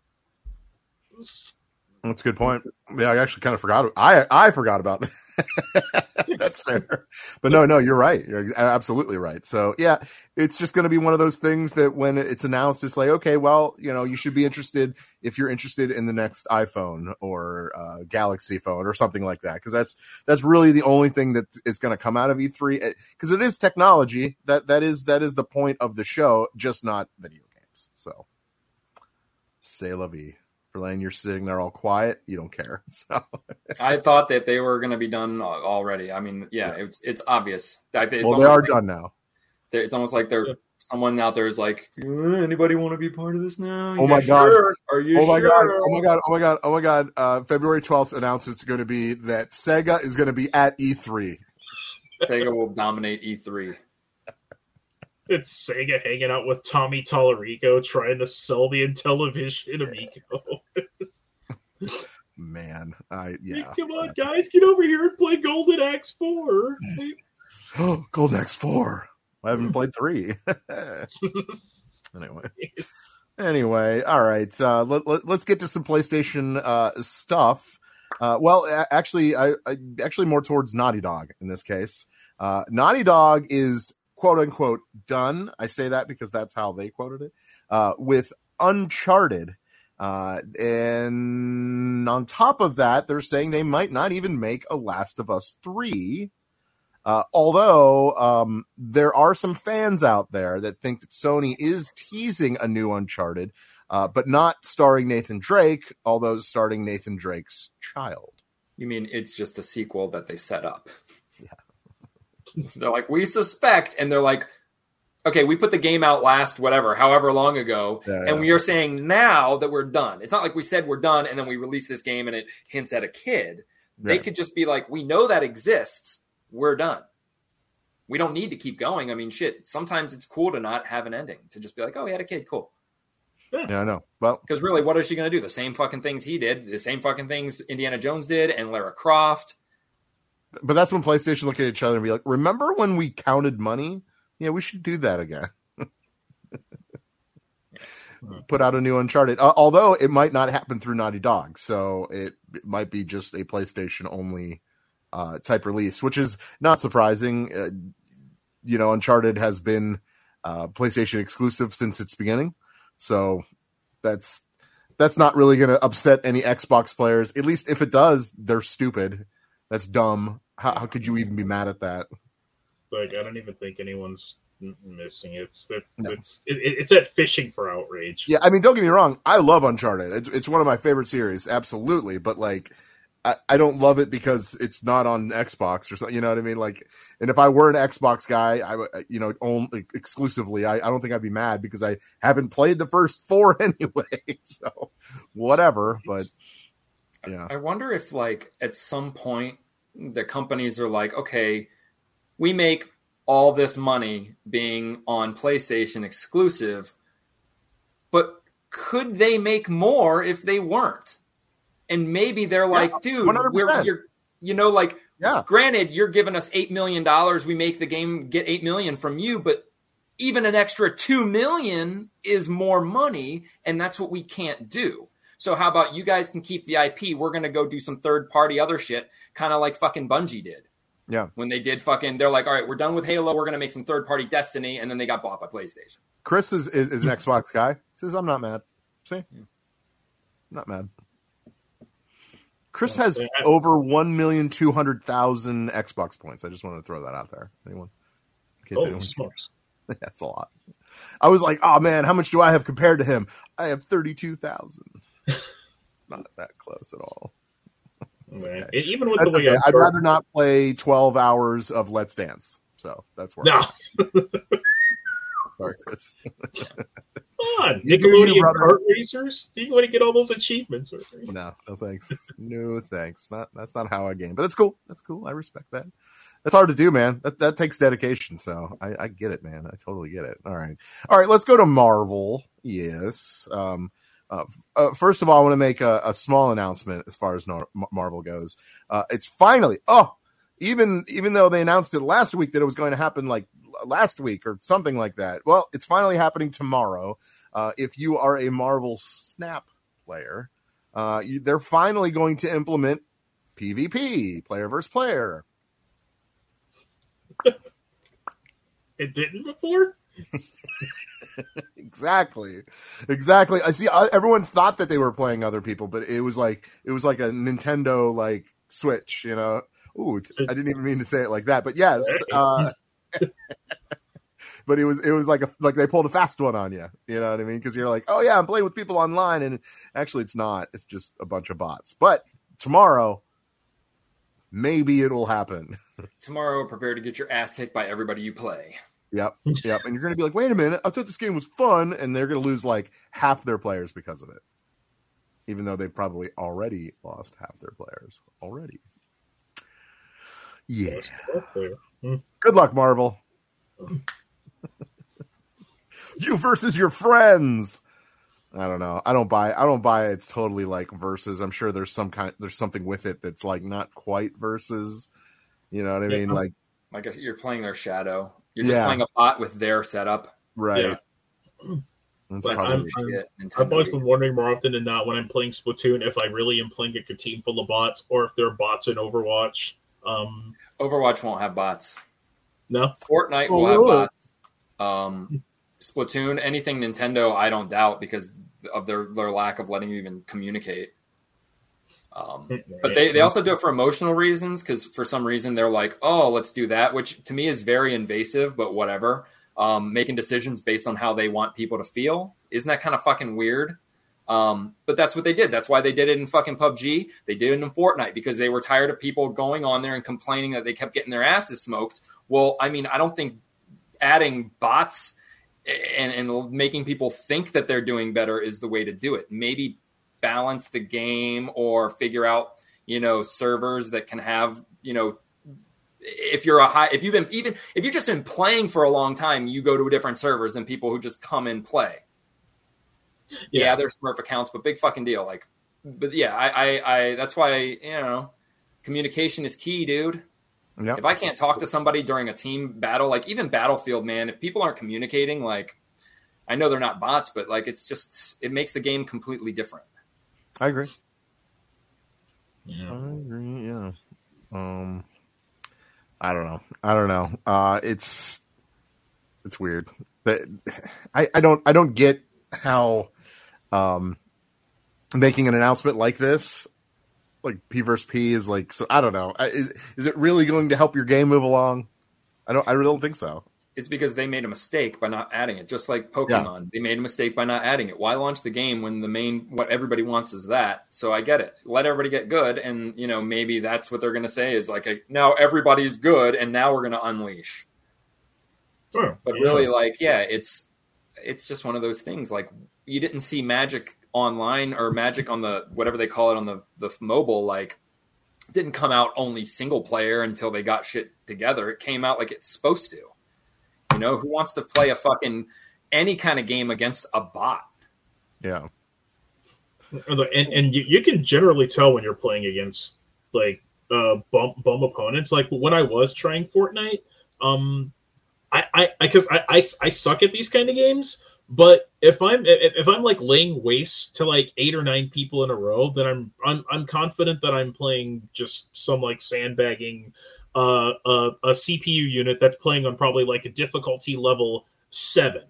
That's a good point. Yeah, I actually kind of forgot. I forgot about that. That's fair. But no, you're right. You're absolutely right. So yeah, it's just going to be one of those things that when it's announced, it's like, okay, well, you should be interested if you're interested in the next iPhone or Galaxy phone or something like that. Cause that's really the only thing that is going to come out of E3, because it is technology. That is the point of the show, just not video games. So c'est la vie. Verlaine, you're sitting there all quiet. You don't care. So I thought that they were going to be done already. I mean, yeah. It's obvious. It's well, they are done now. It's almost like someone out there is like, anybody want to be part of this now? Oh my God. Sure? Are you sure? Oh my God. February 12th announced it's going to be that Sega is going to be at E3. Sega will dominate E3. It's Sega hanging out with Tommy Tallarico trying to sell the Intellivision Amico. Man, yeah. Come on, guys, get over here and play Golden Axe 4. Golden Axe 4. I haven't played 3. Anyway, all right. Let's get to some PlayStation stuff. Well, actually, I more towards Naughty Dog in this case. Naughty Dog is quote unquote done. I say that because that's how they quoted it, with Uncharted. And on top of that, they're saying they might not even make a Last of Us 3. Although there are some fans out there that think that Sony is teasing a new Uncharted, but not starring Nathan Drake, although starring Nathan Drake's child. You mean it's just a sequel that they set up? Yeah. They're like, we suspect, and they're like, okay, we put the game out however long ago, Yeah, and yeah. we are saying now that we're done. It's not like we said we're done and then we release this game and it hints at a kid. They Yeah. could just be like, we know that exists. We're done. We don't need to keep going. I mean, shit, sometimes it's cool to not have an ending, to just be like, oh, he had a kid, cool. Yeah, I know. Well, Because really, what is she going to do? The same fucking things he did, the same fucking things Indiana Jones did, and Lara Croft. but that's when PlayStation look at each other and be like, remember when we counted money? Yeah, we should do that again. Put out a new Uncharted. Although it might not happen through Naughty Dog. So it might be just a PlayStation only type release, which is not surprising. Uncharted has been PlayStation exclusive since its beginning. So that's not really going to upset any Xbox players. At least if it does, they're stupid. That's dumb. How could you even be mad at that? Like, I don't even think anyone's missing it. No. It's that fishing for outrage. Yeah, I mean, don't get me wrong. I love Uncharted. It's one of my favorite series, absolutely. But like, I don't love it because it's not on Xbox or something. You know what I mean? Like, and if I were an Xbox guy, only exclusively, I don't think I'd be mad because I haven't played the first 4 anyway. So whatever. But yeah, I wonder if, like, at some point the companies are like, okay, we make all this money being on PlayStation exclusive, but could they make more if they weren't? And maybe they're like, dude, 100%. Granted, you're giving us $8 million. We make the game get $8 million from you, but even an extra $2 million is more money, and that's what we can't do. So how about you guys can keep the IP? We're going to go do some third-party other shit, kind of like fucking Bungie did. Yeah. When they did they're like, all right, we're done with Halo. We're going to make some third-party Destiny, and then they got bought by PlayStation. Chris is an Xbox guy. He says, I'm not mad. See? Not mad. Chris has over 1,200,000 Xbox points. I just wanted to throw that out there. Anyone? In case anyone cares. That's a lot. I was like, oh man, how much do I have compared to him? I have 32,000. Not that close at all. Okay. Even with That's the way okay. I'd rather not play 12 hours of Let's Dance. So that's where. No. Sorry, Chris. Come on, You do you, Nickelodeon brother. kart racers. Do you want to get all those achievements? No thanks. No thanks. That's not how I game. But that's cool. That's cool. I respect that. That's hard to do, man. That takes dedication. So I get it, man. I totally get it. All right. Let's go to Marvel. Yes. First of all, I want to make a small announcement as far as Marvel goes. It's finally. Even though they announced it last week that it was going to happen like last week or something like that. Well, it's finally happening tomorrow. If you are a Marvel Snap player, they're finally going to implement PvP, player versus player. It didn't before? Exactly. I see. Everyone thought that they were playing other people, but it was like a Nintendo like Switch, you know. Ooh, I didn't even mean to say it like that, but yes. But it was like they pulled a fast one on you. You know what I mean? Because you're like, oh yeah, I'm playing with people online, and actually it's not. It's just a bunch of bots. But tomorrow, maybe it'll happen. Tomorrow, prepare to get your ass kicked by everybody you play. Yep. And you're going to be like, wait a minute, I thought this game was fun, and they're going to lose like half their players because of it. Even though they've probably already lost half their players already. Yeah. Good luck, Marvel. You versus your friends. I don't know. I don't buy it's totally like versus. I'm sure there's something with it that's like not quite versus. You know what I mean? Like you're playing their shadow. You're just playing a bot with their setup. Right. Yeah. I've always been wondering more often than not when I'm playing Splatoon if I really am playing a team full of bots or if there are bots in Overwatch. Overwatch won't have bots. No? Fortnite will have bots. Splatoon, anything Nintendo, I don't doubt because of their lack of letting you even communicate. But they also do it for emotional reasons because for some reason they're like, oh, let's do that, which to me is very invasive, but whatever. Making decisions based on how they want people to feel. Isn't that kind of fucking weird? But that's what they did. That's why they did it in fucking PUBG. They did it in Fortnite because they were tired of people going on there and complaining that they kept getting their asses smoked. Well, I mean, I don't think adding bots and making people think that they're doing better is the way to do it. Maybe balance the game or figure out, servers that can have, if you've just been playing for a long time, you go to different servers than people who just come and play. Yeah, there's Smurf accounts, but big fucking deal. But yeah, I that's why, communication is key, dude. Yep. If I can't talk to somebody during a team battle, like even Battlefield, man, if people aren't communicating, like, I know they're not bots, but like, it makes the game completely different. I agree. Yeah. I agree. Yeah. I don't know. It's weird. But I don't get how making an announcement like this, like P versus P, is like, so I don't know. Is it really going to help your game move along? I really don't think so. It's because they made a mistake by not adding it. Just like Pokemon, They made a mistake by not adding it. Why launch the game when what everybody wants is that? So I get it. Let everybody get good, and maybe that's what they're going to say is like, now everybody's good, and now we're going to unleash. Sure. But really, it's just one of those things. Like, you didn't see Magic Online or Magic on the whatever they call it on the mobile. Like, it didn't come out only single player until they got shit together. It came out like it's supposed to. Who wants to play a fucking any kind of game against a bot? Yeah. And you can generally tell when you're playing against like bum opponents. Like when I was trying Fortnite, I suck at these kind of games. But if I'm like laying waste to like 8 or 9 people in a row, then I'm confident that I'm playing just some like sandbagging a CPU unit that's playing on probably like a difficulty level 7.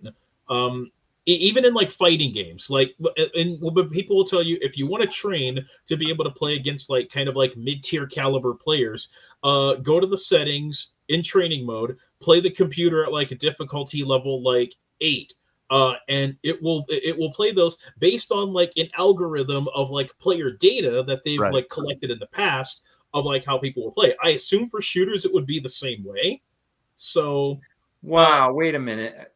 Even in like fighting games, like, and people will tell you if you want to train to be able to play against like kind of like mid-tier caliber players, go to the settings in training mode, play the computer at like a difficulty level like 8. And it will play those based on like an algorithm of like player data that they've like collected in the past of like how people will play. I assume for shooters it would be the same way. So, wow, wait a minute.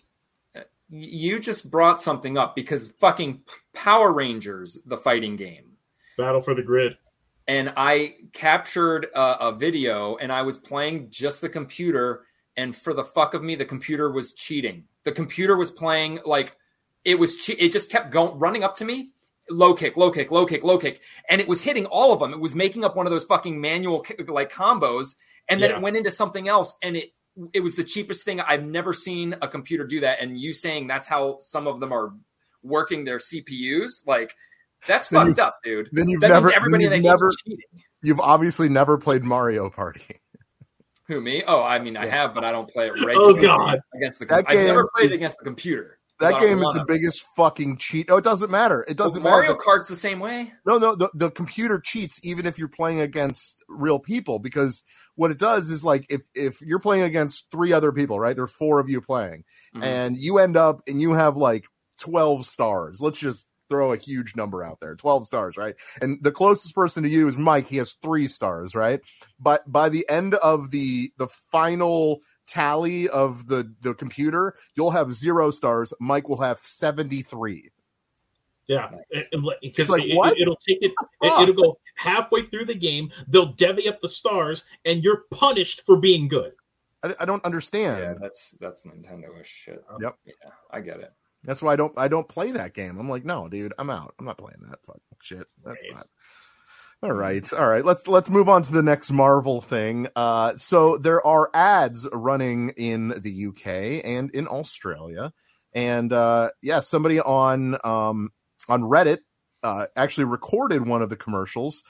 You just brought something up because fucking Power Rangers, the fighting game, Battle for the Grid, and I captured a video and I was playing just the computer, and for the fuck of me, the computer was cheating. The computer was playing like it just kept running up to me. Low kick, low kick, low kick, low kick. And it was hitting all of them. It was making up one of those fucking manual like combos. And then it went into something else. And it was the cheapest thing. I've never seen a computer do that. And you saying that's how some of them are working their CPUs. Like, that's fucked up, dude. Then you've cheating. You've obviously never played Mario Party. Who, me? Oh, I mean, I have, but I don't play it regularly. Oh, God. Against the computer. I've never played against the computer. That game is the biggest fucking cheat. Oh, it doesn't matter. It doesn't matter. Mario Kart's the same way. No, the computer cheats even if you're playing against real people, because what it does is like if you're playing against 3 other people, right? There are 4 of you playing, and you end up and you have like 12 stars. Let's just throw a huge number out there. 12 stars, right? And the closest person to you is Mike. He has 3 stars, right? But by the end of the final tally of the computer, you'll have 0 stars. Mike will have 73. Yeah, because like, what? It'll take it'll go halfway through the game. They'll divvy up the stars, and you're punished for being good. I don't understand. Yeah, that's Nintendo-ish shit. Yep. Yeah, I get it. That's why I don't play that game. I'm like, no, dude, I'm out. I'm not playing that fucking shit. That's not. All right. Let's move on to the next Marvel thing. So there are ads running in the UK and in Australia, and somebody on Reddit actually recorded one of the commercials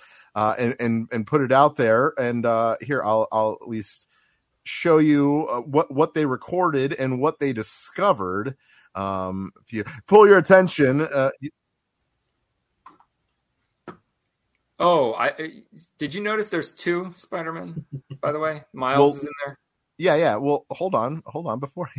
and put it out there. And here I'll at least show you what they recorded and what they discovered. If you pull your attention. Did you notice there's 2 Spider-Man, by the way? Miles is in there. Yeah. Well, hold on before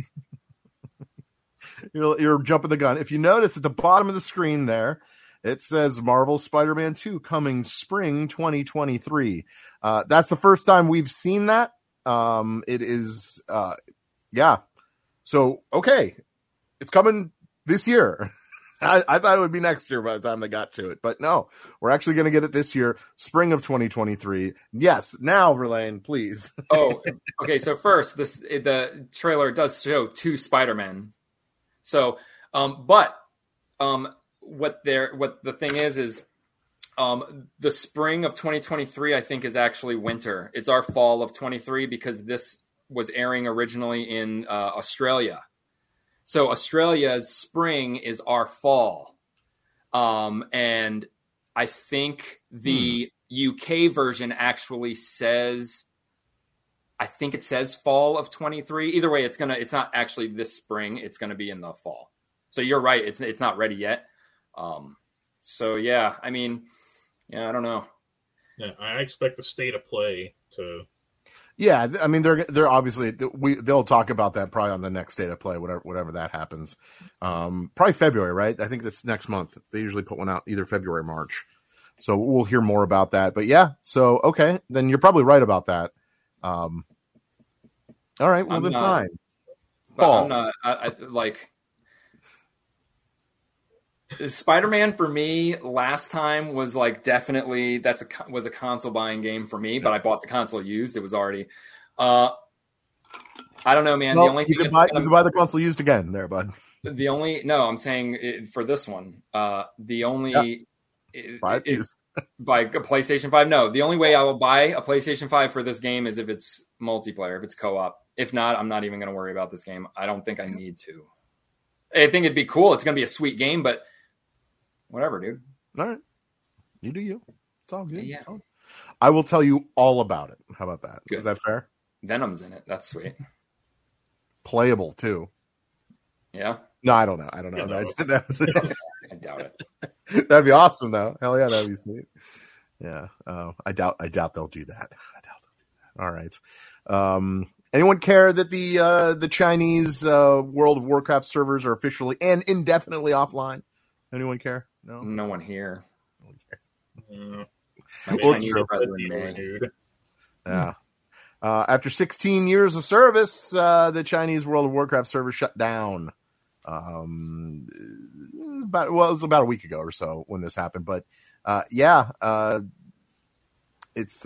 you're jumping the gun. If you notice at the bottom of the screen there, it says Marvel Spider-Man 2 coming spring 2023. That's the first time we've seen that. It is, So, okay, it's coming this year. I thought it would be next year by the time they got to it, but no, we're actually going to get it this year, spring of 2023. Yes, now, Verlaine, please. Oh, okay. So first, the trailer does show 2 Spider-Men. So, what the thing is the spring of 2023, I think, is actually winter. It's our fall of 23 because this was airing originally in Australia. So Australia's spring is our fall. And I think the UK version actually says, I think it says fall of 23. Either way, it's not actually this spring. It's going to be in the fall. So you're right. It's not ready yet. So yeah, I mean, yeah, I don't know. Yeah, I expect the state of play to. Yeah, I mean they're obviously they'll talk about that probably on the next State of Play, whatever that happens. Probably February, right? I think that's next month. They usually put one out either February or March. So we'll hear more about that. But yeah, so okay, then you're probably right about that. All right, well then fine. Fall. I'm not. I like Spider-Man for me last time was like definitely was a console buying game for me, but I bought the console used. It was already. I don't know, man. Well, the only you thing can buy the console used again, there, bud. I'm saying for this one, the only buy a PlayStation 5. No, the only way I will buy a PlayStation 5 for this game is if it's multiplayer, if it's co-op. If not, I'm not even going to worry about this game. I don't think I need to. I think it'd be cool. It's going to be a sweet game, but whatever, dude. All right. You do you. It's all good. Yeah. It's all good. I will tell you all about it. How about that? Good. Is that fair? Venom's in it. That's sweet. Playable, too. Yeah? No, I don't know. I doubt it. That'd be awesome, though. Hell yeah, that'd be sweet. Yeah. I doubt they'll do that. All right. Anyone care that the Chinese World of Warcraft servers are officially and indefinitely offline? Anyone care? No one here. Well, it's true. Yeah. After 16 years of service, the Chinese World of Warcraft server shut down. It was about a week ago or so when this happened, but it's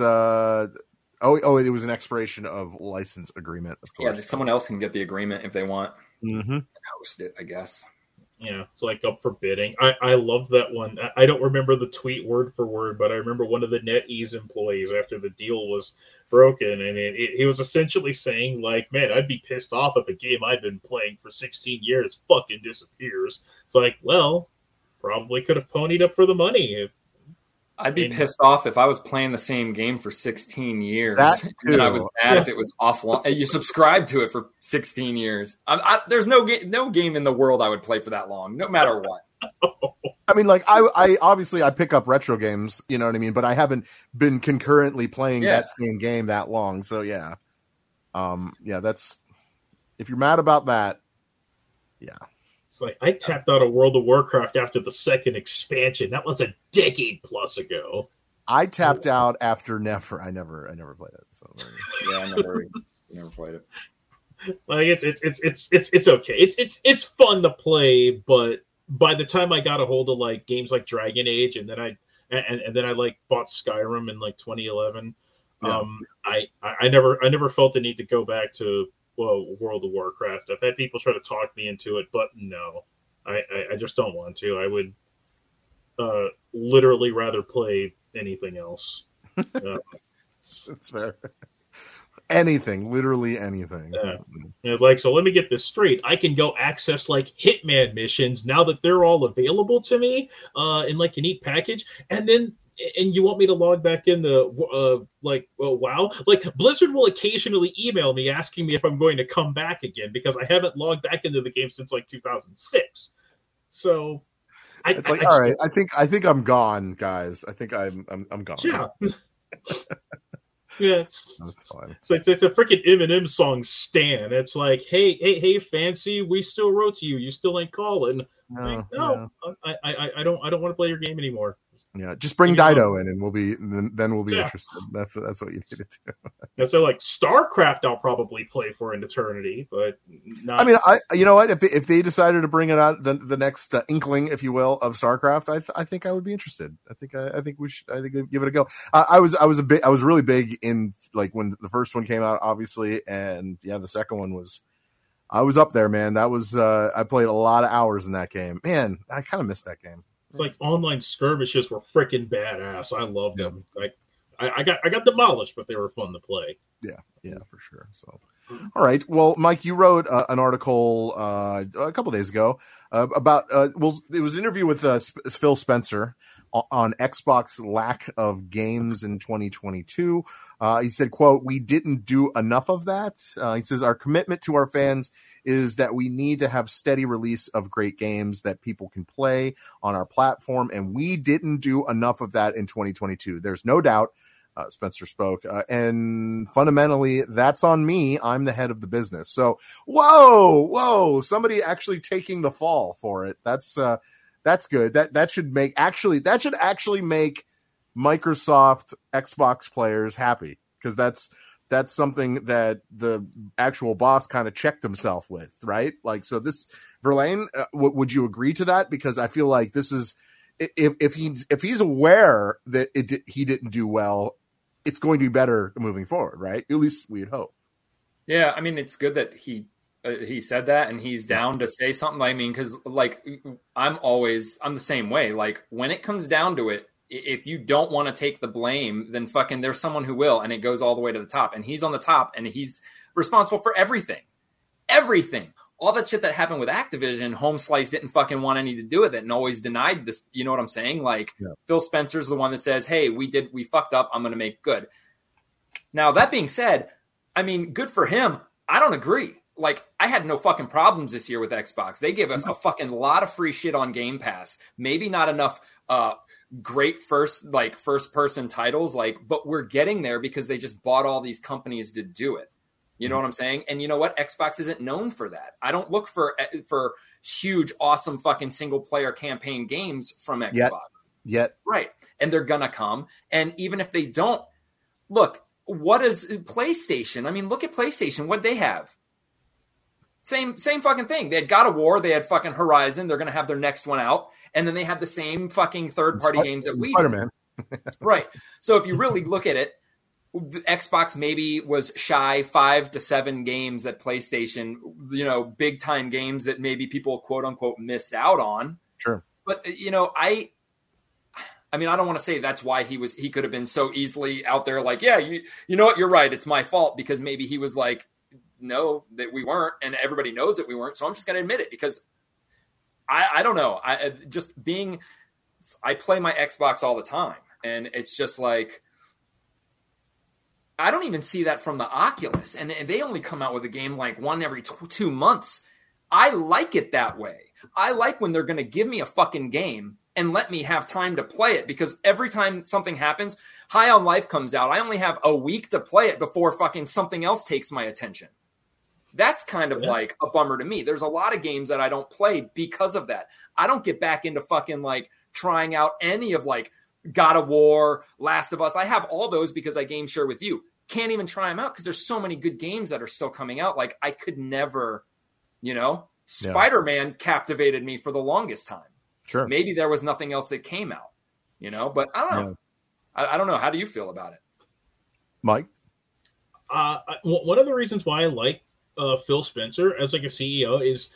it was an expiration of license agreement. Of course. Yeah, someone else can get the agreement if they want. Mm-hmm. Host it, I guess. Yeah, it's like up for bidding. I love that one. I don't remember the tweet word for word, but I remember one of the NetEase employees after the deal was broken, and he was essentially saying, like, man, I'd be pissed off if a game I've been playing for 16 years fucking disappears. It's like, well, probably could have ponied up for the money. I'd be pissed off if I was playing the same game for 16 years. And I was mad if it was offline. You subscribed to it for 16 years. There's no game in the world I would play for that long, no matter what. I mean, like, I obviously I pick up retro games, you know what I mean? But I haven't been concurrently playing that same game that long. So, yeah. That's... If you're mad about that, yeah. It's like, I tapped out of World of Warcraft after the second expansion. That was a decade plus ago. I tapped out after Never. I never played it. So, yeah, I never played it. Like it's okay. It's fun to play, but by the time I got a hold of like games like Dragon Age, and then I like bought Skyrim in like 2011. Yeah. I never felt the need to go back to World of Warcraft. I've had people try to talk me into it, but no, I just don't want to. I would literally rather play anything else. That's fair. Anything, literally anything. Yeah. Like, so let me get this straight. I can go access like Hitman missions now that they're all available to me in like a neat package, and you want me to log back into WoW? Like, Blizzard will occasionally email me asking me if I'm going to come back again because I haven't logged back into the game since like 2006. So it's like, all right, I think I'm gone, guys. I think I'm gone. Yeah. Yeah, that's fine. So it's a freaking Eminem song, Stan. It's like, hey, Fancy, we still wrote to you. You still ain't calling. No, I don't want to play your game anymore. Yeah, just bring Dido in, and then we'll be interested. That's what you need to do. And so, like StarCraft, I'll probably play for an eternity, but not. I mean, you know what? If they decided to bring it out, the next inkling, if you will, of StarCraft, I think I would be interested. I think I'd give it a go. I was really big in like when the first one came out, obviously, and yeah, the second one was. I was up there, man. That was I played a lot of hours in that game. Man, I kind of missed that game. It's like online skirmishes were freaking badass. I loved them. Like I got demolished, but they were fun to play. Yeah, for sure. So, all right. Well, Mike, you wrote an article a couple days ago about it was an interview with Phil Spencer on Xbox lack of games in 2022. He said, quote, "We didn't do enough of that." He says, "Our commitment to our fans is that we need to have steady release of great games that people can play on our platform. And we didn't do enough of that in 2022. There's no doubt." Spencer spoke, and fundamentally, that's on me. I'm the head of the business. So, whoa, somebody actually taking the fall for it. That's good. That should actually make Microsoft Xbox players happy, because that's something that the actual boss kind of checked himself with, right? Like, so this, Verlaine, would you agree to that? Because I feel like this is, if he's aware that he didn't do well, it's going to be better moving forward, right? At least we'd hope. Yeah, I mean, it's good that he said that, and he's down to say something. I mean, because like I'm the same way. Like when it comes down to it, if you don't want to take the blame, then fucking there's someone who will, and it goes all the way to the top. And he's on the top, and he's responsible for everything. All that shit that happened with Activision, Home Slice didn't fucking want any to do with it and always denied this. You know what I'm saying? Like Phil Spencer's the one that says, "Hey, we fucked up. I'm going to make good." Now, that being said, I mean, good for him. I don't agree. Like, I had no fucking problems this year with Xbox. They give us a fucking lot of free shit on Game Pass. Maybe not enough great first person titles, but we're getting there because they just bought all these companies to do it. You know what I'm saying? And you know what? Xbox isn't known for that. I don't look for huge, awesome fucking single player campaign games from Xbox. Yet. Right. And they're going to come. And even if they don't, look, what is PlayStation? I mean, look at PlayStation. What'd they have? Same fucking thing. They had God of War. They had fucking Horizon. They're going to have their next one out. And then they have the same fucking third-party games that we Spider-Man. Right. So if you really look at it, Xbox maybe was shy 5 to 7 games that PlayStation, big time games that maybe people quote unquote missed out on. Sure. But I mean, I don't want to say that's why he could have been so easily out there like, yeah, you know what, you're right, it's my fault, because maybe he was like, no, that we weren't, and everybody knows that we weren't, so I'm just going to admit it, because I don't know. I play my Xbox all the time, and it's just like, I don't even see that from the Oculus, and they only come out with a game like one every 2 months. I like it that way. I like when they're going to give me a fucking game and let me have time to play it, because every time something happens, High on Life comes out, I only have a week to play it before fucking something else takes my attention. That's kind of like a bummer to me. There's a lot of games that I don't play because of that. I don't get back into fucking like trying out any of like God of War, Last of Us. I have all those because I game share with you. Can't even try them out because there's so many good games that are still coming out. Like I could never, Spider-Man captivated me for the longest time. Sure. Maybe there was nothing else that came out, but I don't know. I don't know. How do you feel about it? Mike? One of the reasons why I like Phil Spencer as like a CEO is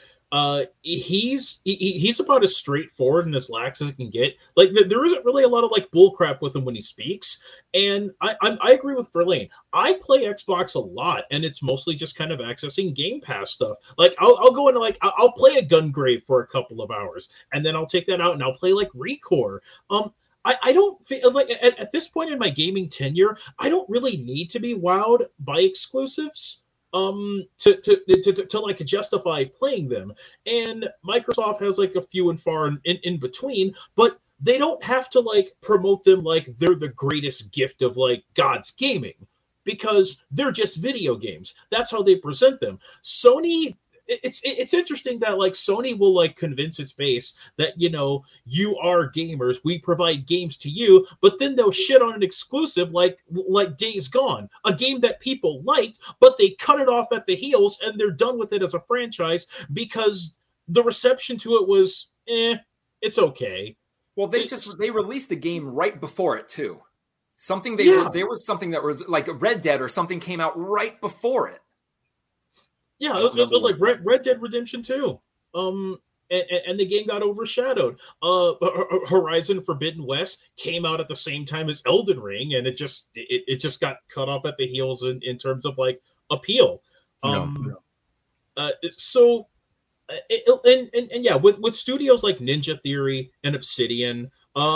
he's about as straightforward and as lax as it can get. Like there isn't really a lot of like bullcrap with him when he speaks. And I agree with Verlaine. I play Xbox a lot, and it's mostly just kind of accessing Game Pass stuff. Like I'll go into I'll play a Gungrave for a couple of hours, and then I'll take that out and I'll play like Recore. I don't feel like at this point in my gaming tenure, I don't really need to be wowed by exclusives to like justify playing them. And Microsoft has like a few and far in between, but they don't have to like promote them like they're the greatest gift of like God's gaming, because they're just video games. That's how they present them. Sony, it's interesting that like Sony will like convince its base that, you know, you are gamers, we provide games to you, but then they'll shit on an exclusive like Days Gone, a game that people liked, but they cut it off at the heels and they're done with it as a franchise because the reception to it was it's okay. Well, they released the game right before it too. There was something that was like Red Dead or something came out right before it. Yeah, it was like Red Dead Redemption 2. And the game got overshadowed. Horizon Forbidden West came out at the same time as Elden Ring, and it just got cut off at the heels in terms of like appeal. So with studios like Ninja Theory and Obsidian,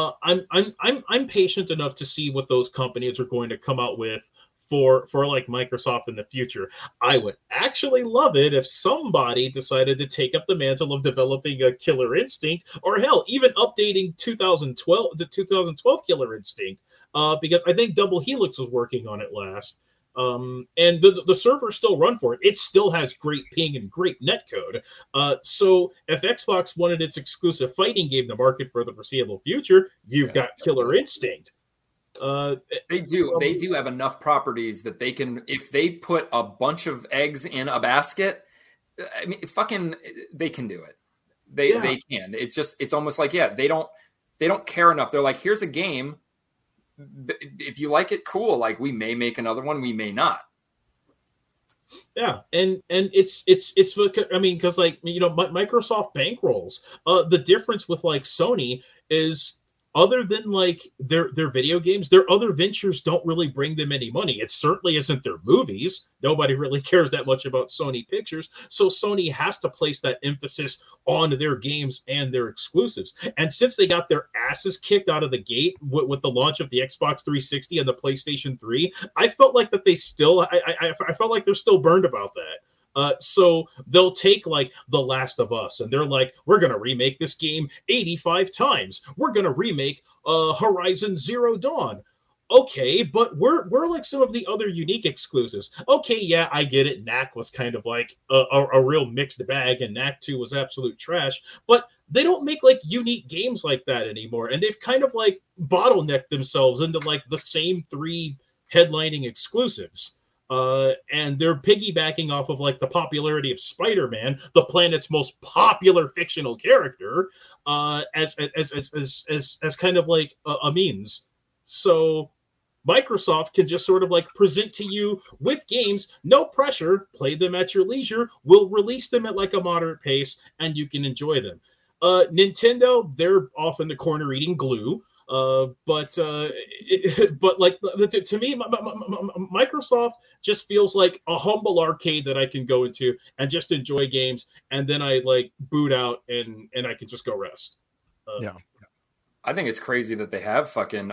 I'm patient enough to see what those companies are going to come out with for like Microsoft in the future. I would actually love it if somebody decided to take up the mantle of developing a Killer Instinct, or hell, even updating 2012 Killer Instinct, because I think Double Helix was working on it last. And the servers still run for it. It still has great ping and great netcode. So if Xbox wanted its exclusive fighting game to market for the foreseeable future, you've got Killer Instinct. They do have enough properties that they can, if they put a bunch of eggs in a basket, I mean, they can do it. They can. It's almost like, they don't care enough. They're like, here's a game. If you like it, cool. Like, we may make another one, we may not. Yeah, and it's I mean, because like, you know, Microsoft bankrolls. The difference with like Sony is, other than like their video games, their other ventures don't really bring them any money. It certainly isn't their movies. Nobody really cares that much about Sony Pictures. So Sony has to place that emphasis on their games and their exclusives. And since they got their asses kicked out of the gate with the launch of the Xbox 360 and the PlayStation 3, I felt like that I felt like they're still burned about that. So they'll take like The Last of Us, and they're like, we're going to remake this game 85 times. We're going to remake Horizon Zero Dawn. Okay, but we're like some of the other unique exclusives. Okay, yeah, I get it. Knack was kind of like a real mixed bag, and Knack 2 was absolute trash. But they don't make like unique games like that anymore, and they've kind of like bottlenecked themselves into like the same 3 headlining exclusives. And they're piggybacking off of like the popularity of Spider-Man, the planet's most popular fictional character, as kind of like a means. So Microsoft can just sort of like present to you with games, no pressure, play them at your leisure. We'll release them at like a moderate pace, and you can enjoy them. Nintendo, they're off in the corner eating glue. But like, to me, Microsoft just feels like a humble arcade that I can go into and just enjoy games, and then I like boot out and I can just go rest. I think it's crazy that they have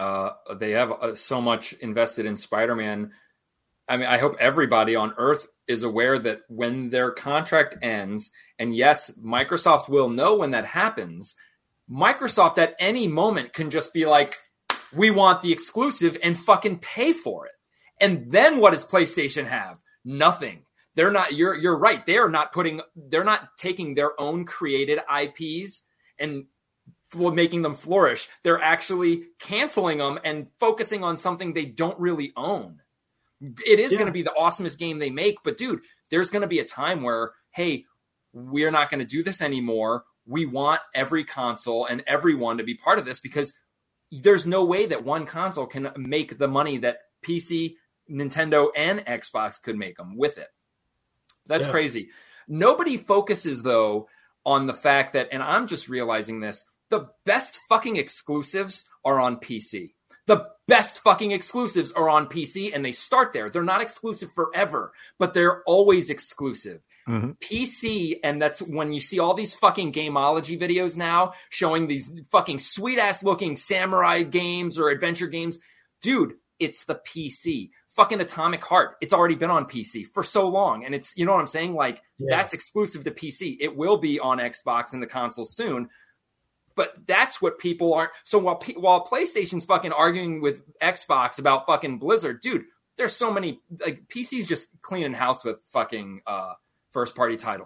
so much invested in Spider-Man. I mean, I hope everybody on Earth is aware that when their contract ends, and yes, Microsoft will know when that happens, Microsoft at any moment can just be like, we want the exclusive, and fucking pay for it. And then what does PlayStation have? Nothing. They're not, you're right. They're not taking their own created IPs and making them flourish. They're actually canceling them and focusing on something they don't really own. It is going to be the awesomest game they make, but dude, there's going to be a time where, hey, we're not going to do this anymore. We want every console and everyone to be part of this, because there's no way that one console can make the money that PC, Nintendo, and Xbox could make them with it. That's crazy. Nobody focuses, though, on the fact that, and I'm just realizing this, the best fucking exclusives are on PC. The best fucking exclusives are on PC, and they start there. They're not exclusive forever, but they're always exclusive. Mm-hmm. PC, and that's when you see all these fucking gameology videos now showing these fucking sweet-ass looking samurai games or adventure games. Dude, it's the PC. Fucking Atomic Heart. It's already been on PC for so long, and it's, you know what I'm saying? Like, that's exclusive to PC. It will be on Xbox and the console soon, but that's what people aren't. So while PlayStation's fucking arguing with Xbox about fucking Blizzard, dude, there's so many, like, PC's just cleaning house with fucking first-party titles.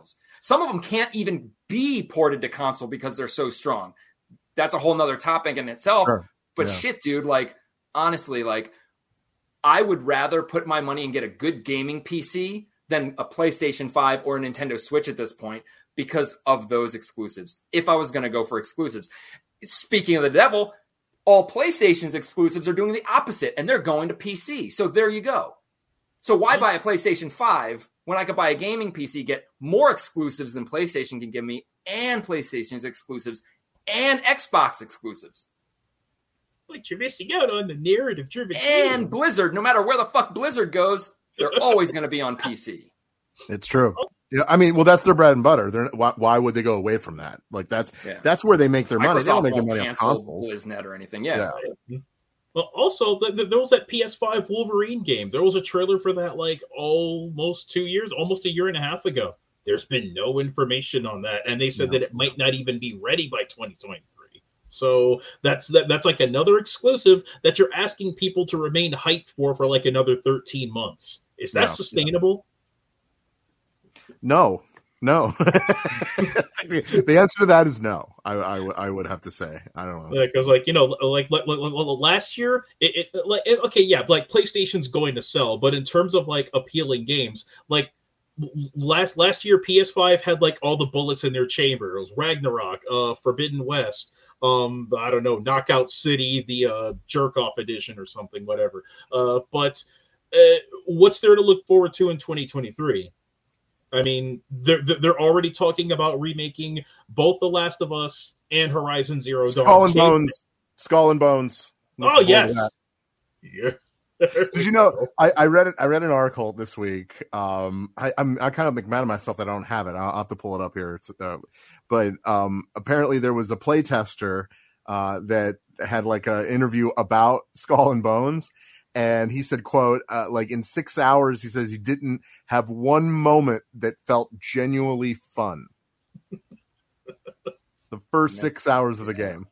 Some of them can't even be ported to console because they're so strong. That's a whole nother topic in itself. Sure. But Yeah. shit, dude, like, honestly, like, I would rather put my money and get a good gaming PC than a PlayStation 5 or a Nintendo Switch at this point because of those exclusives. If I was going to go for exclusives. Speaking of the devil, all PlayStation's exclusives are doing the opposite, and they're going to PC. So there you go. So why buy a PlayStation 5 when I could buy a gaming PC, get more exclusives than PlayStation can give me, and PlayStation's exclusives, and Xbox exclusives? Like, you're missing out on the narrative-driven And game. Blizzard, no matter where the fuck Blizzard goes, they're always going to be on PC. It's true. Yeah, I mean, well, that's their bread and butter. Why would they go away from that? Like, that's where they make their money. They don't make their won't money on cancel consoles. BlizzNet or anything. Yeah. Well, also, there was that PS5 Wolverine game. There was a trailer for that, like, almost 2 years, almost a year and a half ago. There's been no information on that, and they said that it might not even be ready by 2023. So that's like another exclusive that you're asking people to remain hyped for like another 13 months. Is that sustainable? No. The answer to that is no. I would have to say. I don't know. Because like last year, like PlayStation's going to sell, but in terms of like appealing games, like last year PS5 had like all the bullets in their chamber. It was Ragnarok, Forbidden West. I don't know, Knockout City, the jerk-off edition or something, whatever. But what's there to look forward to in 2023? I mean, they're already talking about remaking both The Last of Us and Horizon Zero Dawn. Skull and Bones. Oh, yes. Yeah. Did you know? I read an article this week. I kind of make mad at myself that I don't have it. I'll have to pull it up here. But apparently there was a playtester that had like an interview about Skull and Bones, and he said, "quote like in 6 hours, he says he didn't have one moment that felt genuinely fun." It's the first 6 hours of the game.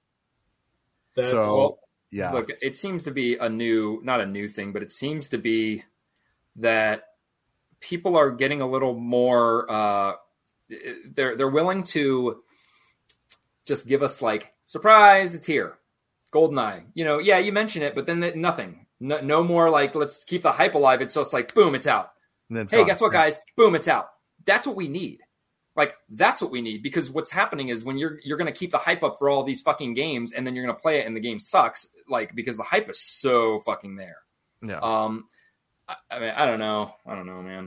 Yeah. Look, it seems to be not a new thing, but it seems to be that people are getting a little more, they're willing to just give us like, surprise, it's here. GoldenEye. You mention it, but then nothing. No more like, let's keep the hype alive. It's just like, boom, it's out. Hey, guess what, guys? Boom, it's out. That's what we need. Like, that's what we need, because what's happening is when you're going to keep the hype up for all these fucking games, and then you're going to play it and the game sucks, like, because the hype is so fucking there. Yeah. I mean, I don't know, man.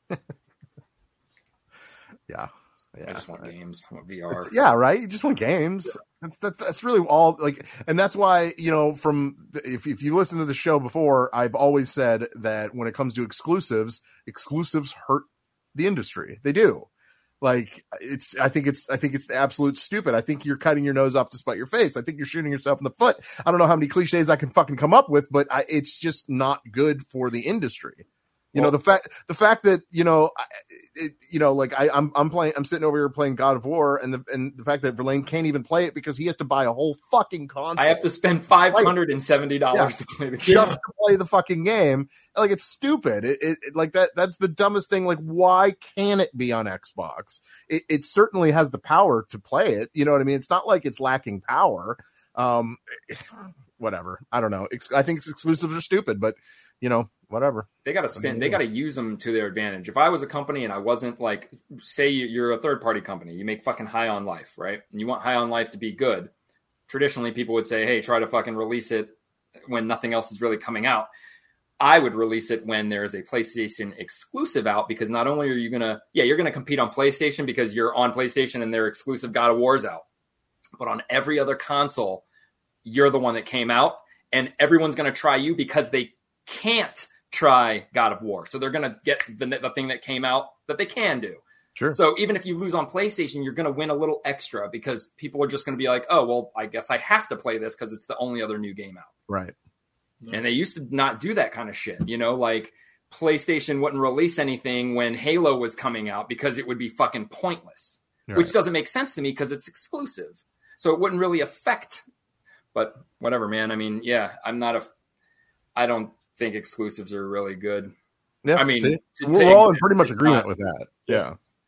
Yeah. I just want games. I want VR. Yeah, right. You just want games. That's really all. Like, and that's why if you listen to the show before, I've always said that when it comes to exclusives hurt the industry. They do. Like, I think it's the absolute stupid. I think you're cutting your nose off to spite your face. I think you're shooting yourself in the foot. I don't know how many cliches I can fucking come up with, but it's just not good for the industry. The fact that I'm sitting over here playing God of War, and the fact that Verlaine can't even play it because he has to buy a whole fucking console. I have to spend $570 to play the game. Just to play the fucking game. Like, it's stupid. It like that's the dumbest thing. Like, why can't it be on Xbox? It certainly has the power to play it. You know what I mean? It's not like it's lacking power. Whatever. I don't know. I think exclusives are stupid, but whatever. They got to they got to use them to their advantage. If I was a company and I wasn't like, say you're a third party company, you make fucking High on Life, right? And you want High on Life to be good. Traditionally, people would say, hey, try to fucking release it when nothing else is really coming out. I would release it when there is a PlayStation exclusive out, because not only are you you're going to compete on PlayStation because you're on PlayStation and their exclusive God of War's out, but on every other console, you're the one that came out, and everyone's going to try you because they can't try God of War. So they're going to get the thing that came out that they can do. Sure. So even if you lose on PlayStation, you're going to win a little extra because people are just going to be like, oh, well, I guess I have to play this because it's the only other new game out. Right. And they used to not do that kind of shit. Like PlayStation wouldn't release anything when Halo was coming out because it would be fucking pointless, right. Which doesn't make sense to me because it's exclusive. So it wouldn't really affect, but whatever, man. I mean, yeah, I don't think exclusives are really good. Yeah, I mean, we're all in pretty much agreement with that. Yeah.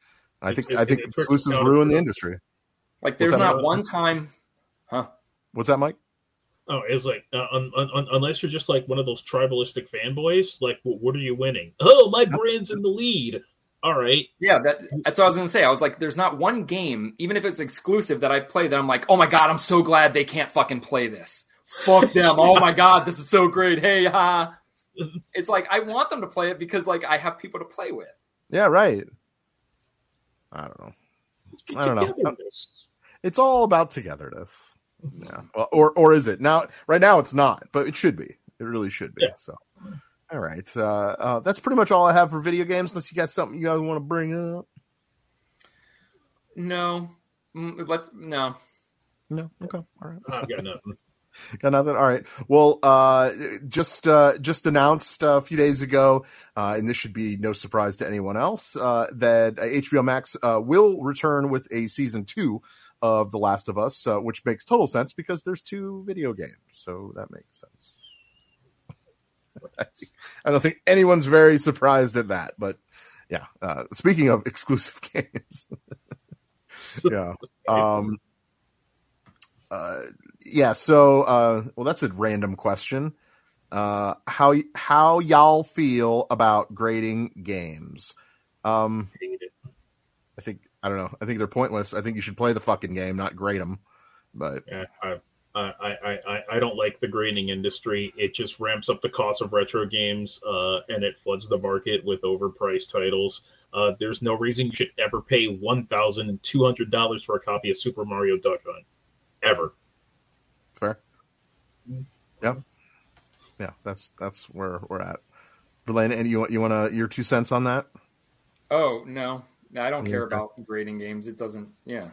I think exclusives ruin the industry. Like, there's not one time, huh? What's that, Mike? Oh, it's like unless you're just like one of those tribalistic fanboys, like what are you winning? Oh, my brand's in the lead. All right. Yeah, that's what I was gonna say. I was like, there's not one game, even if it's exclusive, that I play that I'm like, oh my god, I'm so glad they can't fucking play this. Fuck them. Oh my god, this is so great. Hey, ha. It's like I want them to play it because like I have people to play with. Yeah, right. I don't know. It's all about togetherness. Yeah. Well, or is it now? Right now, it's not, but it should be. It really should be. Yeah. So, all right. That's pretty much all I have for video games. Unless you got something you guys want to bring up. No. No. Okay. All right. I've got nothing. Got nothing. All right. Well, just announced a few days ago, and this should be no surprise to anyone else, that HBO Max will return with a season 2 of The Last of Us, which makes total sense because there's 2 video games, so that makes sense. I don't think anyone's very surprised at that, but yeah. Speaking of exclusive games, yeah. Yeah, so well, that's a random question. How y'all feel about grading games? I don't know. I think they're pointless. I think you should play the fucking game, not grade them. But yeah, I don't like the grading industry. It just ramps up the cost of retro games, and it floods the market with overpriced titles. There's no reason you should ever pay $1,200 for a copy of Super Mario Duck Hunt, ever. Fair. Yeah. Yeah, that's where we're at. Verlaine, and you want your 2 cents on that? Oh no, I don't care about grading games. It doesn't. Yeah,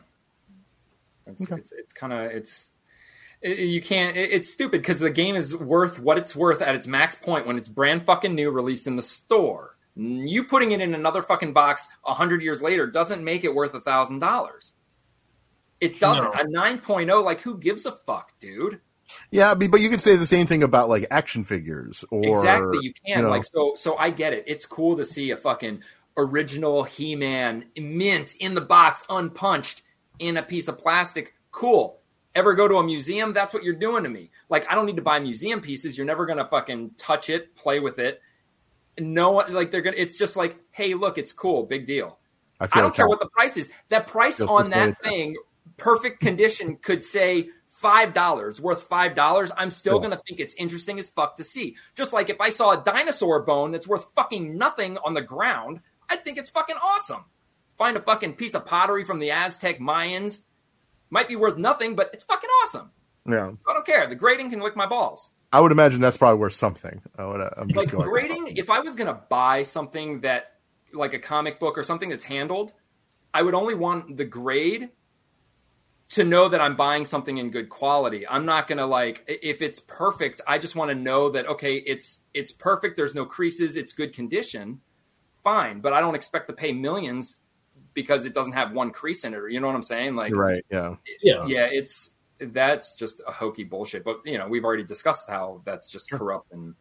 it's kind of you can't. It's stupid because the game is worth what it's worth at its max point when it's brand fucking new, released in the store. You putting it in another fucking box 100 years later doesn't make it worth $1,000. It doesn't. No. A 9.0, like, who gives a fuck, dude? Yeah, but you can say the same thing about, like, action figures. Or exactly, you can. Like, so I get it. It's cool to see a fucking original He-Man mint in the box, unpunched, in a piece of plastic. Cool. Ever go to a museum? That's what you're doing to me. Like, I don't need to buy museum pieces. You're never going to fucking touch it, play with it. No one, like, it's just like, hey, look, it's cool. Big deal. I don't care what the price is. That price on that thing, perfect condition, could say $5, worth $5. I'm still going to think it's interesting as fuck to see. Just like if I saw a dinosaur bone that's worth fucking nothing on the ground, I'd think it's fucking awesome. Find a fucking piece of pottery from the Aztec Mayans. Might be worth nothing, but it's fucking awesome. Yeah. I don't care. The grading can lick my balls. I would imagine that's probably worth something. I'm just like grading, if I was going to buy something that, like a comic book or something that's handled, I would only want the grade to know that I'm buying something in good quality. I'm not going to, like, if it's perfect, I just want to know that, okay, it's perfect. There's no creases. It's good condition. Fine. But I don't expect to pay millions because it doesn't have one crease in it. Or, you know what I'm saying? Like, right. Yeah. Yeah. That's just a hokey bullshit. But, we've already discussed how that's just corrupt and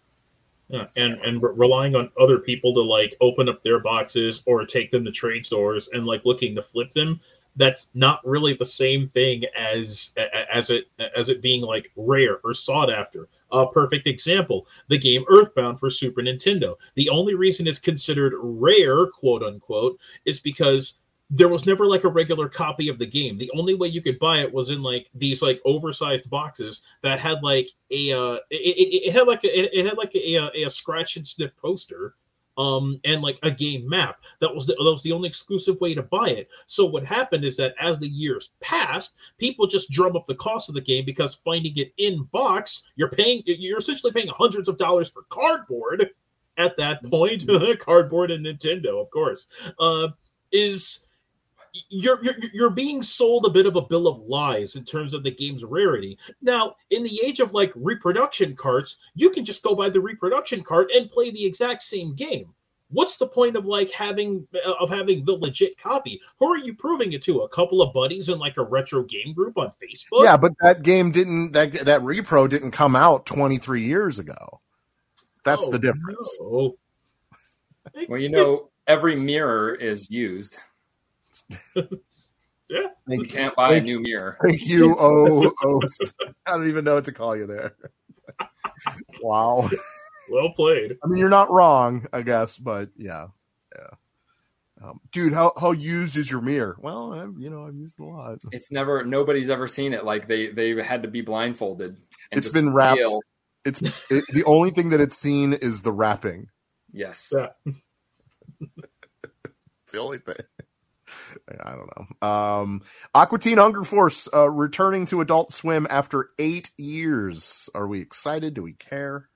relying on other people to, like, open up their boxes or take them to trade stores and, like, looking to flip them. That's not really the same thing as it being, like, rare or sought after. A perfect example, the game Earthbound for Super Nintendo. The only reason it's considered rare, quote unquote, is because there was never, like, a regular copy of the game. The only way you could buy it was in, like, these, like, oversized boxes that had, like, it had a scratch and sniff poster. And, like, a game map. That was the only exclusive way to buy it. So what happened is that as the years passed, people just drum up the cost of the game because finding it in box, you're essentially paying hundreds of dollars for cardboard at that point. Cardboard and Nintendo, of course, you're being sold a bit of a bill of lies in terms of the game's rarity. Now, in the age of, like, reproduction carts, you can just go buy the reproduction cart and play the exact same game. What's the point of, like, having the legit copy? Who are you proving it to? A couple of buddies in, like, a retro game group on Facebook? Yeah, but that game that repro didn't come out 23 years ago. That's the difference. No. Well, every mirror is used. Yeah. You can't buy a new mirror. Thank you, I don't even know what to call you there. Wow. Well played. I mean, you're not wrong, I guess, but yeah. Dude, how used is your mirror? Well, I've used it a lot. It's nobody's ever seen it. Like they had to be blindfolded. And It's been wrapped. The only thing that it's seen is the wrapping. Yes. Yeah. It's the only thing. I don't know. Aqua Teen Hunger Force returning to Adult Swim after 8 years. Are we excited? Do we care?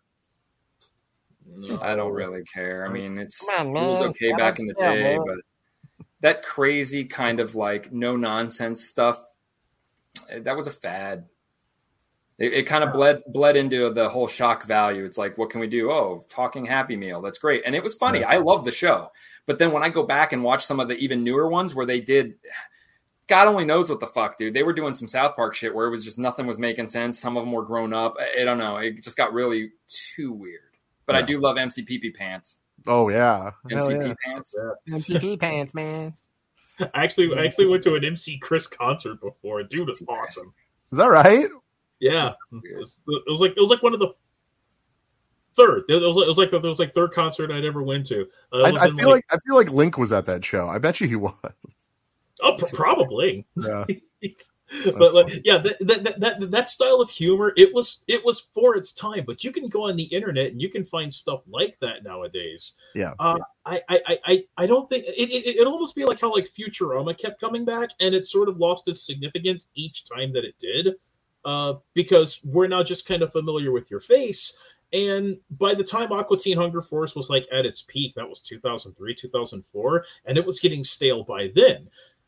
No. I don't really care. I mean, it on, was man. okay back in the day, but that crazy kind of like no nonsense stuff, that was a fad. It kind of bled into the whole shock value. It's like, what can we do? Oh, talking Happy Meal. That's great. And it was funny. I love the show. But then when I go back and watch some of the even newer ones where they did, God only knows what the fuck, dude. They were doing some South Park shit where it was just nothing was making sense. Some of them were grown up. I don't know. It just got really too weird. But I do love MCPP Pants. Oh, yeah. MCP Pants. Yeah. MCP pants, man. I actually went to an MC Chris concert before. Dude, it's awesome. Is that right? Yeah, it was like one of the third. It was like third concert I'd ever went to. I feel like Link was at that show. I bet you he was. Oh, probably. Yeah. But like, yeah, that style of humor, it was for its time. But you can go on the internet and you can find stuff like that nowadays. Yeah. I don't think it'll almost be like how like Futurama kept coming back, and it sort of lost its significance each time that it did. Because we're now just kind of familiar with your face. And by the time Aqua Teen Hunger Force was like at its peak, that was 2003, 2004, and it was getting stale by then.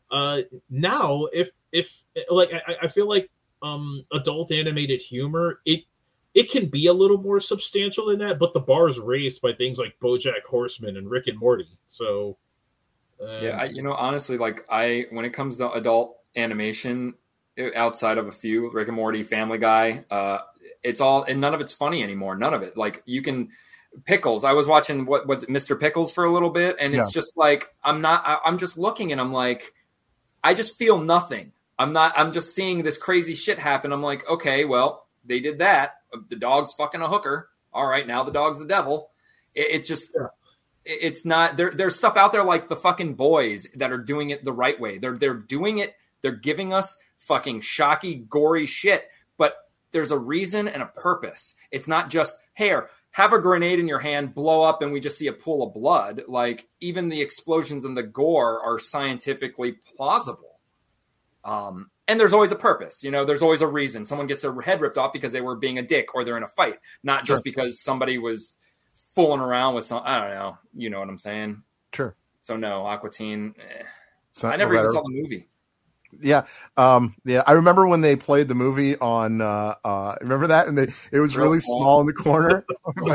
Now, if like I feel like adult animated humor, it can be a little more substantial than that, but the bar is raised by things like BoJack Horseman and Rick and Morty. So yeah, honestly, like when it comes to adult animation, outside of a few, Rick and Morty, Family Guy, it's all, and none of it's funny anymore. None of it. Like you can Pickles. I was watching what's it, Mr. Pickles for a little bit, and it's just like I'm just looking and I'm like, I just feel nothing. I'm just seeing this crazy shit happen. I'm like, okay, well, they did that. The dog's fucking a hooker. All right, now the dog's the devil. It's just it's not there's stuff out there like the fucking boys that are doing it the right way. They're doing it. They're giving us fucking shocky, gory shit, but there's a reason and a purpose. It's not just, hey, have a grenade in your hand, blow up, and we just see a pool of blood. Like, even the explosions and the gore are scientifically plausible. And there's always a purpose. There's always a reason. Someone gets their head ripped off because they were being a dick or they're in a fight, not just because somebody was fooling around with some, I don't know. You know what I'm saying? Sure. So, no, Aqua Teen. I never even saw the movie. Yeah. I remember when they played the movie on, remember that? And it was really small in the corner.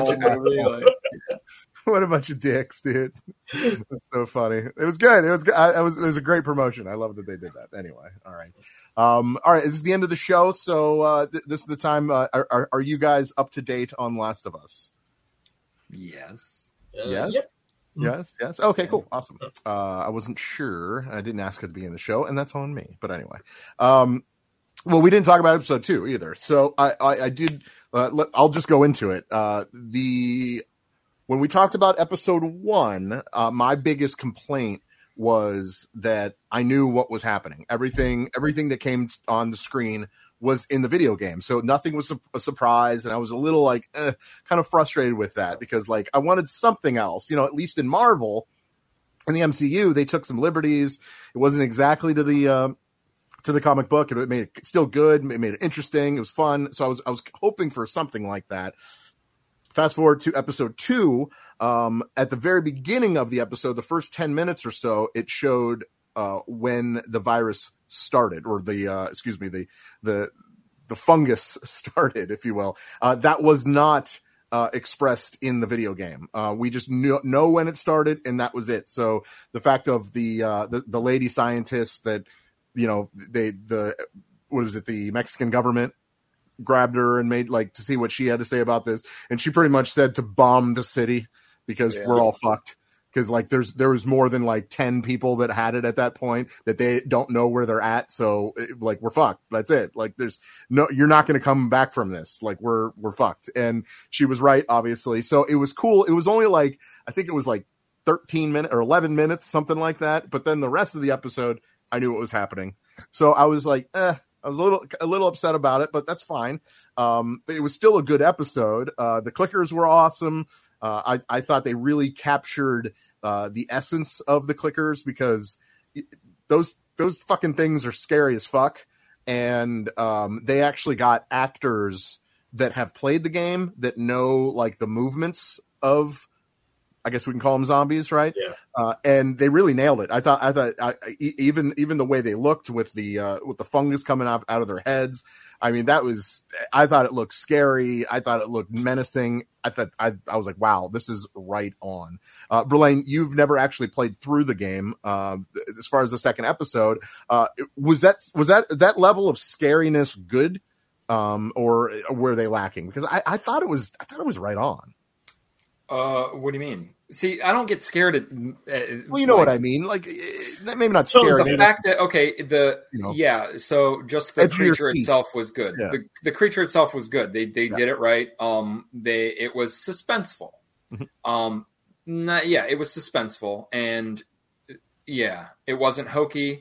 What a bunch of dicks, dude. That's so funny. It was good. It was a great promotion. I love that they did that. Anyway. All right. All right. This is the end of the show. So, this is the time. Are you guys up to date on Last of Us? Yes. Yes. Yep. Yes. Okay, cool. Awesome. I wasn't sure. I didn't ask at the beginning of the show, and that's on me. But anyway. Well, we didn't talk about episode 2 either. So I did. I'll just go into it. When we talked about episode 1, my biggest complaint was that I knew what was happening. Everything that came on the screen was in the video game. So nothing was a surprise. And I was a little like, kind of frustrated with that because like I wanted something else, at least in Marvel, in the MCU, they took some liberties. It wasn't exactly to the comic book. It made it still good. It made it interesting. It was fun. So I was hoping for something like that. Fast forward to episode 2. At the very beginning of the episode, the first 10 minutes or so, it showed when the virus started, or the fungus started, if you will. That was not expressed in the video game. We just know when it started, and that was it. So the fact of the lady scientist that the Mexican government grabbed her and made to see what she had to say about this, and she pretty much said to bomb the city because we're all fucked. because like there was more than like 10 people that had it at that point that they don't know where they're at. So like we're fucked. That's it. Like you're not going to come back from this. Like we're fucked. And she was right, obviously. So it was cool. It was only like, I think it was like 13 minutes or 11 minutes, something like that. But then the rest of the episode, I knew what was happening. So I was like, I was a little upset about it, but that's fine. But it was still a good episode. The clickers were awesome. I thought they really captured the essence of the clickers, because those fucking things are scary as fuck. And they actually got actors that have played the game that know like the movements of, I guess we can call them zombies, right? Yeah. And they really nailed it. I thought even the way they looked with the fungus coming out of their heads. I mean, I thought it looked scary. I thought it looked menacing. I was like, wow, this is right on. Verlaine, you've never actually played through the game. As far as the second episode, was that level of scariness good? Or were they lacking? Because I thought it was right on. What do you mean? See, I don't get scared at. Well, you know what I mean. Like, maybe not scared. The fact that so just the creature itself was good. Yeah. The creature itself was good. They did it right. It was suspenseful. Mm-hmm. It was suspenseful, and it wasn't hokey.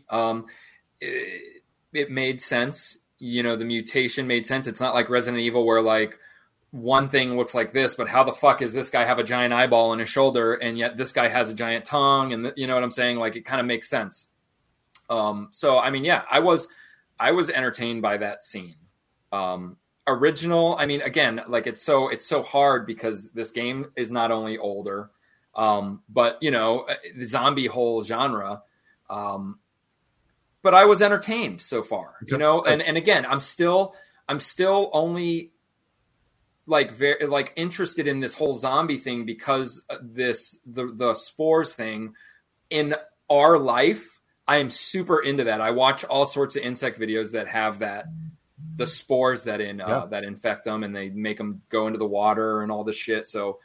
It made sense. You know, the mutation made sense. It's not like Resident Evil where like one thing looks like this, but how the fuck is this guy have a giant eyeball on his shoulder and yet this guy has a giant tongue? And you know what I'm saying? Like, it kind of makes sense. So, I mean, yeah, I was entertained by that scene. Original. I mean, again, like it's so hard because this game is not only older, but you know, the zombie whole genre, but I was entertained so far, you know, and again, I'm still only like very like interested in this whole zombie thing because the spores thing in our life. I am super into that. I watch all sorts of insect videos that have the spores that infect them and they make them go into the water and all this shit. So,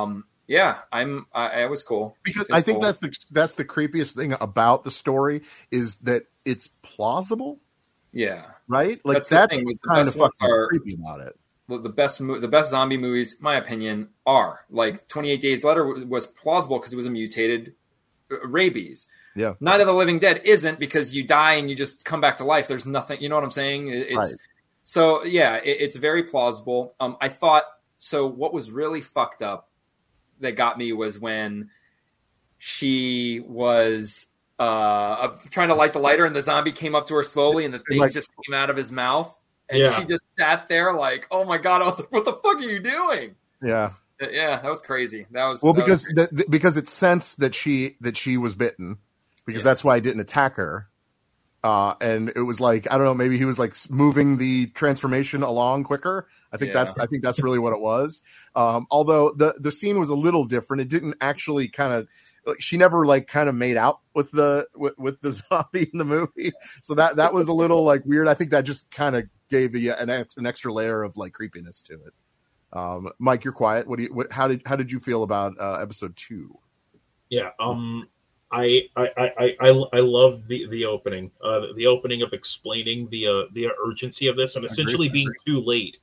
I was cool because I think that's the creepiest thing about the story is that it's plausible. Yeah. Right. Like that's kind of fucking creepy about it. The best zombie movies, my opinion, are like 28 Days Later was plausible because it was a mutated rabies. Yeah. Night of the Living Dead isn't because you die and you just come back to life. There's nothing, you know what I'm saying? Right. So yeah, it's very plausible. I thought, so what was really fucked up that got me was when she was trying to light the lighter and the zombie came up to her slowly and the thing just came out of his mouth. And she just sat there like, oh my God. I was like, what the fuck are you doing? Yeah. Yeah, that was crazy. Because it sensed that she was bitten because that's why I didn't attack her. And it was like, I don't know, maybe he was like moving the transformation along quicker. I think that's really what it was. Although the scene was a little different. It didn't actually kind of, like, she never like kind of made out with the zombie in the movie. So that was a little like weird. I think that just kind of gave an extra layer of like creepiness to it. Mike, you're quiet. How did you feel about episode 2? Yeah. I love the opening. The opening of explaining the urgency of this and essentially being too late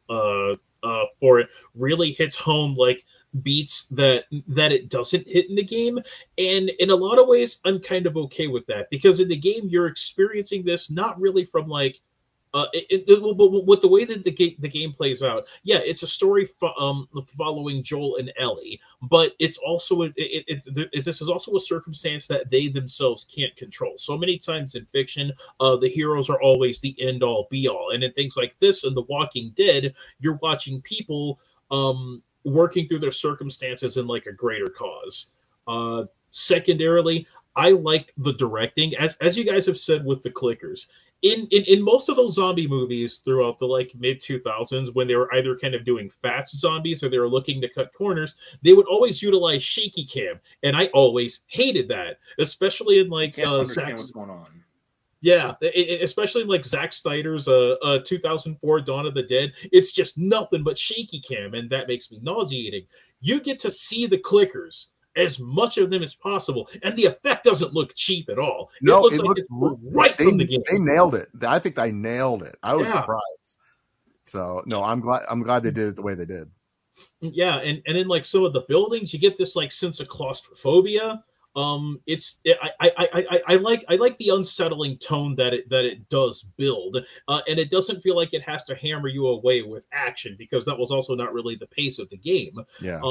for it really hits home like beats that it doesn't hit in the game. And in a lot of ways, I'm kind of okay with that because in the game you're experiencing this not really from like with the way that the game plays out, it's a story following Joel and Ellie, but it's also this is also a circumstance that they themselves can't control. So many times in fiction, the heroes are always the end all be all, and in things like this in The Walking Dead, you're watching people working through their circumstances in like a greater cause. Secondarily, I like the directing, as you guys have said with the clickers. In most of those zombie movies throughout the like mid 2000s, when they were either kind of doing fast zombies or they were looking to cut corners, they would always utilize shaky cam, and I always hated that, especially in like understand what's going on. Yeah, especially in like Zack Snyder's 2004 Dawn of the Dead. It's just nothing but shaky cam, and that makes me nauseating. You get to see the clickers, as much of them as possible, and the effect doesn't look cheap at all. No, it looks right from the game. They nailed it. I think they nailed it. I was Yeah. surprised. So no, I'm glad they did it the way they did. Yeah, and in like some of the buildings, you get this like sense of claustrophobia. I like the unsettling tone that it does build, and it doesn't feel like it has to hammer you away with action, because that was also not really the pace of the game. Yeah.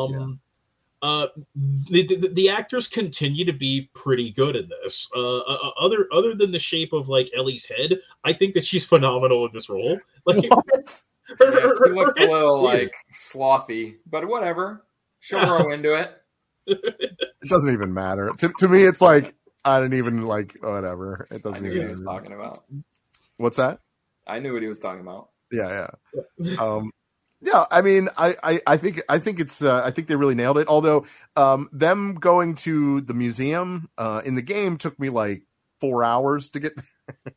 The actors continue to be pretty good in this. Other than the shape of like Ellie's head, I think that she's phenomenal in this role. Like, What? Yeah, she looks a little like slothy, but whatever. She'll grow into it. It doesn't even matter. To me, it's like I didn't even like whatever. It I doesn't knew even what he was matter. talking about. What's that? I knew what he was talking about. Yeah. Yeah, I mean, I think it's I think they really nailed it. Although them going to the museum in the game took me like 4 hours to get there.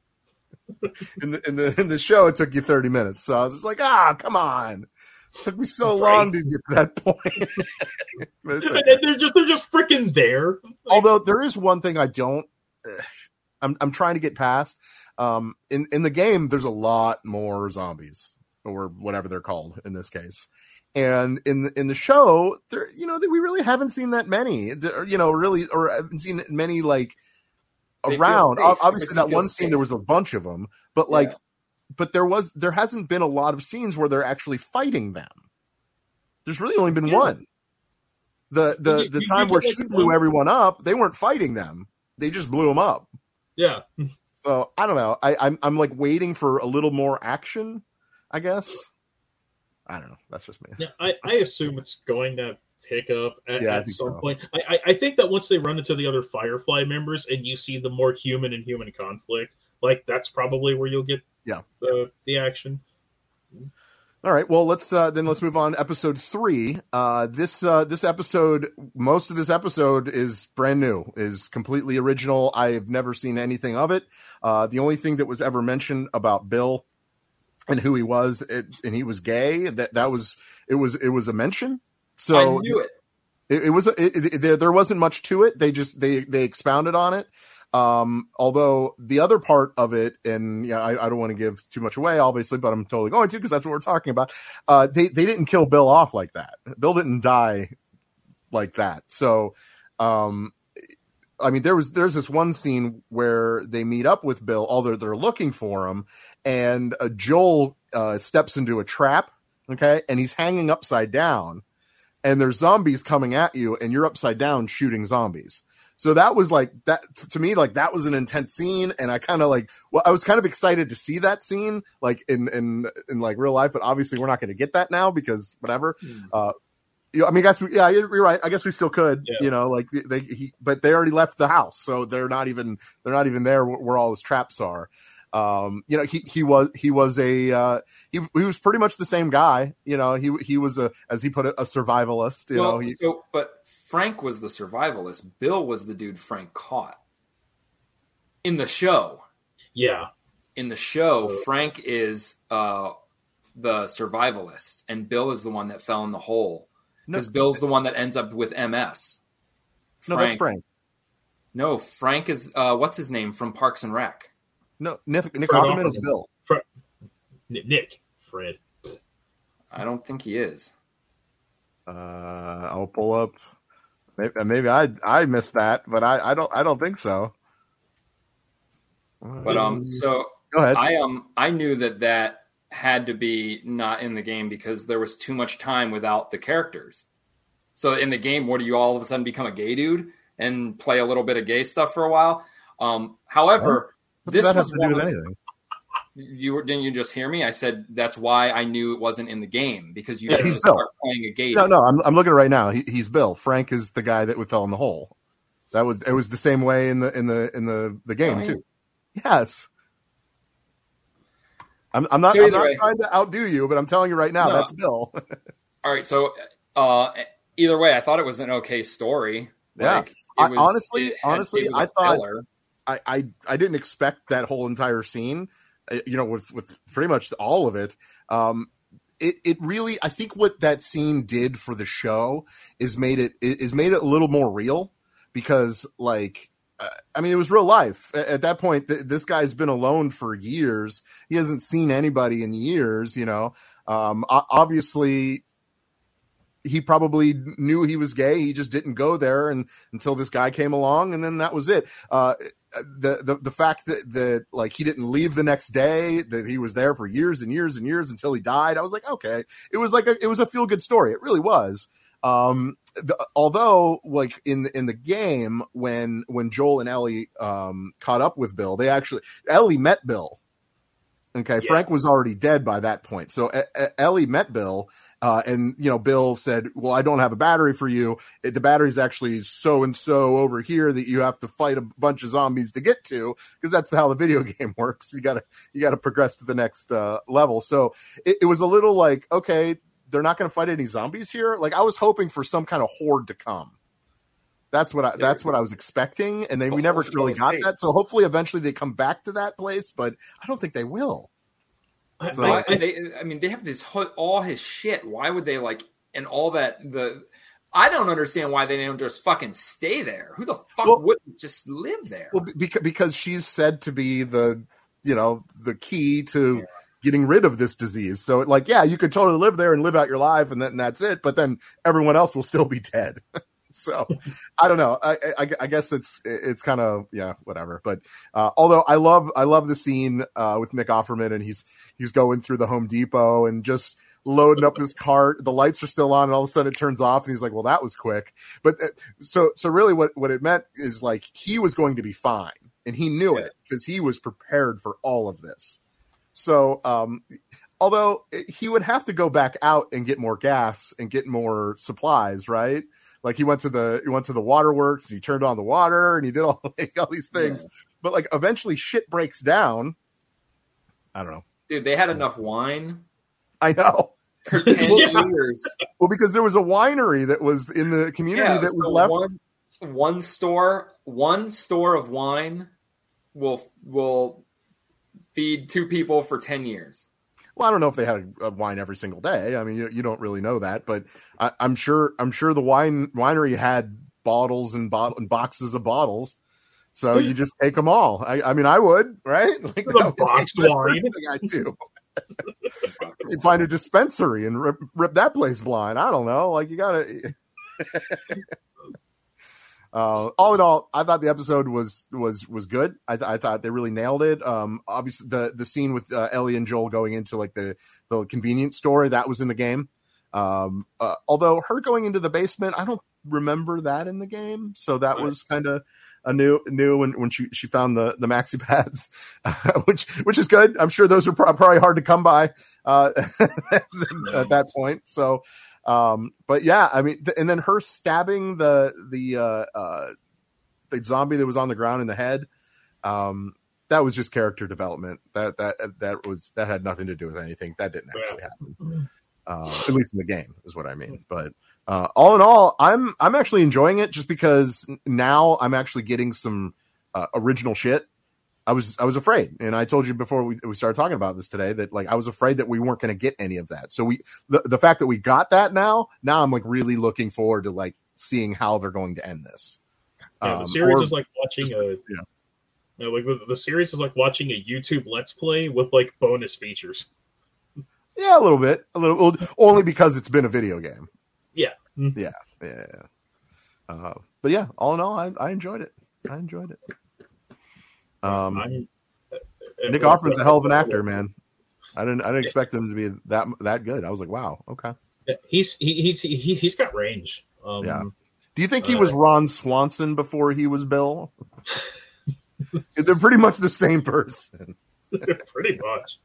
in the show, it took you 30 minutes. So I was just like, come on. It took me so long to get to that point. But it's okay. they're just freaking there. Although there is one thing I'm trying to get past. In the game, there's a lot more zombies, or whatever they're called in this case. And in the show, there, we really haven't seen that many, really, or haven't seen many like around. Obviously, that one scene, there was a bunch of them, but like, but there hasn't been a lot of scenes where they're actually fighting them. There's really only been one. The time where she blew everyone up, they weren't fighting them. They just blew them up. Yeah. So I don't know. I'm like waiting for a little more action, I guess. I don't know. That's just me. Yeah, I assume it's going to pick up at some point. I think that once they run into the other Firefly members and you see the more human and human conflict, like that's probably where you'll get the action. All right. Well, let's move on. Episode 3. This episode, most of this episode is brand new, is completely original. I have never seen anything of it. The only thing that was ever mentioned about Bill and who he was, and he was gay. It was a mention. So I knew it. There wasn't much to it. They expounded on it. Although the other part of it, and I don't want to give too much away, obviously, but I'm totally going to, because that's what we're talking about. They didn't kill Bill off like that. Bill didn't die like that. So, I mean, there's this one scene where they meet up with Bill, although they're looking for him, and Joel steps into a trap, okay, and he's hanging upside down, and there's zombies coming at you, and you're upside down shooting zombies. So that was like that to me, like that was an intense scene, and I kind of like, well, I was kind of excited to see that scene, like in like real life, but obviously we're not going to get that now because whatever. I mean, I guess you're right. I guess we still could, like but they already left the house, so they're not even there where all his traps are. He was pretty much the same guy. He was as he put it, a survivalist. But Frank was the survivalist. Bill was the dude Frank caught in the show. Yeah, in the show, Frank is the survivalist, and Bill is the one that fell in the hole. Because Bill's the one that ends up with MS. No, that's Frank. No, Frank is what's his name from Parks and Rec? No, Nick Offerman is Bill. Fred. I don't think he is. I'll pull up. Maybe I missed that, but I don't think so. But so go ahead. I knew that had to be not in the game because there was too much time without the characters. So in the game, what do you all of a sudden become a gay dude and play a little bit of gay stuff for a while? However, what that has to do with anything? Didn't you just hear me? I said that's why I knew it wasn't in the game because you didn't start playing a gay. No, I'm looking right now. He's Bill. Frank is the guy that fell in the hole. It was the same way in the game too. Yes. I'm not trying to outdo you, but I'm telling you right now, that's Bill. All right, so either way, I thought it was an okay story. Yeah, honestly, I thought I didn't expect that whole entire scene. With pretty much all of it. it really, I think what that scene did for the show is made it a little more real, because like, I mean, it was real life at that point. This guy's been alone for years. He hasn't seen anybody in years, obviously he probably knew he was gay. He just didn't go there until this guy came along, and then that was it. The fact that like he didn't leave the next day, that he was there for years and years and years until he died, I was like, okay, it was a feel good story. It really was. Although like in the game, when Joel and Ellie caught up with Bill, Ellie met Bill. Okay, yeah. Frank was already dead by that point, so Ellie met Bill. And Bill said, well, I don't have a battery for you. The battery's actually so and so over here that you have to fight a bunch of zombies to get to, because that's how the video game works. You gotta progress to the next level. So it was a little like, okay, they're not going to fight any zombies here. Like, I was hoping for some kind of horde to come. That's what I was expecting, and then we never really got that. So hopefully, eventually, they come back to that place, but I don't think they will. So, they have this all his shit. Why would they and all that? I don't understand why they don't just fucking stay there. Who the fuck would just live there? Well, because she's said to be the key to getting rid of this disease. So you could totally live there and live out your life, and that's it. But then everyone else will still be dead. So I don't know. I guess it's kind of whatever. But although I love the scene with Nick Offerman, and he's going through the Home Depot and just loading up his cart. The lights are still on, and all of a sudden it turns off, and he's like, "Well, that was quick." But so really, what it meant is like he was going to be fine, and he knew it because he was prepared for all of this. So although he would have to go back out and get more gas and get more supplies, right? Like he went to the waterworks, and he turned on the water, and he did all these things. Yeah. But eventually shit breaks down. I don't know. Dude, they had enough wine. I know. For 10 years. Well, because there was a winery that was in the community that was left. One store of wine will feed 2 people for 10 years. Well, I don't know if they had a wine every single day. I mean, you don't really know that, but I'm sure the winery had bottles and boxes of bottles. So you just take them all. I mean, I would, right? The boxed wine. I do. You'd find a dispensary and rip that place blind. I don't know. You gotta. All in all, I thought the episode was good. I thought they really nailed it. Obviously, the scene with Ellie and Joel going into the convenience store, that was in the game. Although her going into the basement, I don't remember that in the game, so that was kind of a new when she found the maxi pads, which is good. I'm sure those are probably hard to come by at that point. So. But yeah, I mean, and then her stabbing the zombie that was on the ground in the head, that was just character development. That had nothing to do with anything. That didn't actually happen. At least in the game is what I mean. But all in all, I'm actually enjoying it just because now I'm actually getting some original shit. I was afraid, and I told you before we started talking about this today that I was afraid that we weren't going to get any of that. So the fact that we got that now I'm really looking forward to seeing how they're going to end this. Yeah, the series is like watching the series is like watching a YouTube Let's Play with bonus features. Yeah, a little, only because it's been a video game. Yeah, yeah. But yeah, all in all, I enjoyed it. Nick Offerman's a hell of an actor, man. I didn't expect him to be that good. I was like, wow, okay. Yeah, he's got range. Yeah. Do you think he was Ron Swanson before he was Bill? They're pretty much the same person. Pretty much.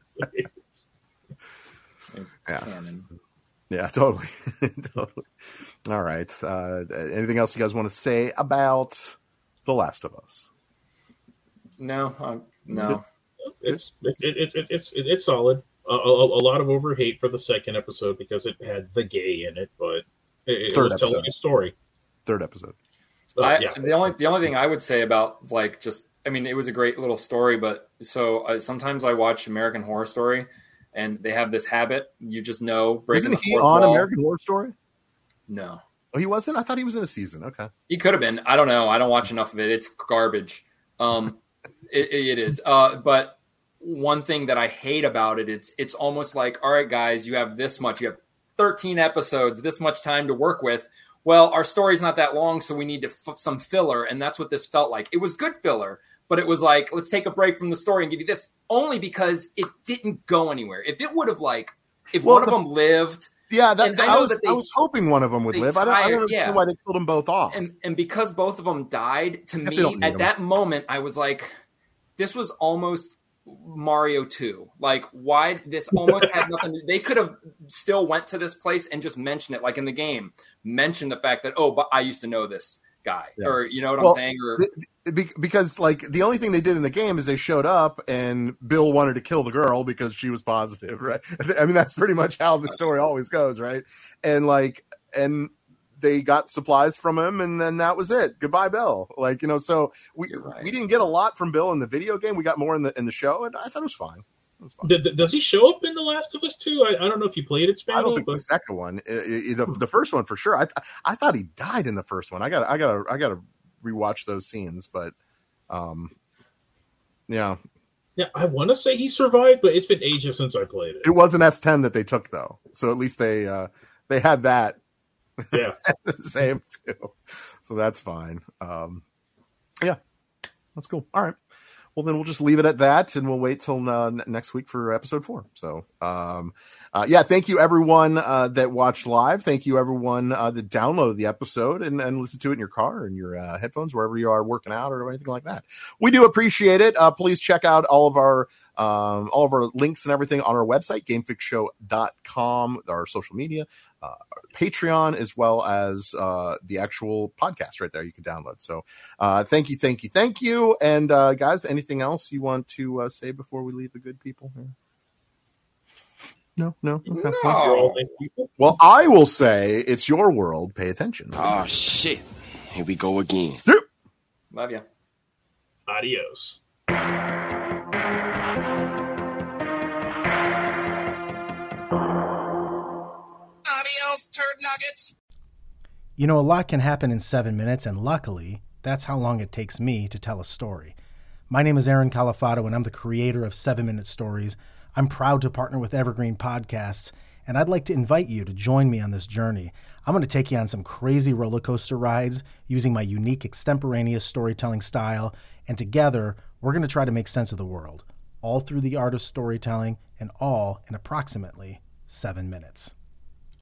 Canon. Yeah, totally. Totally. All right. Anything else you guys want to say about The Last of Us? No. It's solid. A lot of overhate for the second episode because it had the gay in it, but it was telling a story. Third episode. The only thing I would say about it was a great little story, but sometimes I watch American Horror Story, and they have this habit. You just know. Isn't he on American Horror Story? No. Oh, he wasn't? I thought he was in a season. Okay. He could have been. I don't know. I don't watch enough of it. It's garbage. It is. But one thing that I hate about it, it's almost like, all right, guys, you have this much. You have 13 episodes, this much time to work with. Well, our story's not that long, so we need some filler, and that's what this felt like. It was good filler, but it was like, let's take a break from the story and give you this, only because it didn't go anywhere. If it would have, like, if one of them lived... Yeah, I was hoping one of them would live. I don't understand why they killed them both off. And because both of them died, to me, at that moment, I was like, this was almost Mario 2. Like, why this almost had nothing. They could have still went to this place and just mentioned it, like in the game. Mention the fact that, but I used to know this guy. Yeah. Or, you know what I'm saying? Or because, like, the only thing they did in the game is they showed up and Bill wanted to kill the girl because she was positive, right? I mean, that's pretty much how the story always goes, right? And they got supplies from him, and then that was it. Goodbye, Bill. Like, you know, so we didn't get a lot from Bill in the video game. We got more in the show, and I thought it was fine. Does he show up in The Last of Us 2? I don't know if you played it, Spano. I don't think the second one. The first one for sure. I thought he died in the first one. I gotta rewatch those scenes, but yeah. Yeah, I want to say he survived, but it's been ages since I played it. It was an S10 that they took though, so at least they had that. Yeah, the same too. So that's fine. Yeah, that's cool. All right. Well, then we'll just leave it at that, and we'll wait till next week for episode 4. So, thank you everyone that watched live. Thank you everyone that downloaded the episode and listened to it in your car and your headphones, wherever you are working out or anything like that. We do appreciate it. Please check out all of our links and everything on our website, gamefixshow.com, our social media, Patreon, as well as the actual podcast right there you can download. So thank you. And guys, anything else you want to say before we leave the good people here? No. Okay. No. Well, I will say it's your world. Pay attention. Oh, shit. Here we go again. Soup. Love you. Adios. Turd nuggets. You know, a lot can happen in 7 minutes, and luckily, that's how long it takes me to tell a story. My name is Aaron Califato, and I'm the creator of 7 Minute Stories. I'm proud to partner with Evergreen Podcasts, and I'd like to invite you to join me on this journey. I'm going to take you on some crazy roller coaster rides using my unique extemporaneous storytelling style, and together, we're going to try to make sense of the world, all through the art of storytelling, and all in approximately 7 minutes.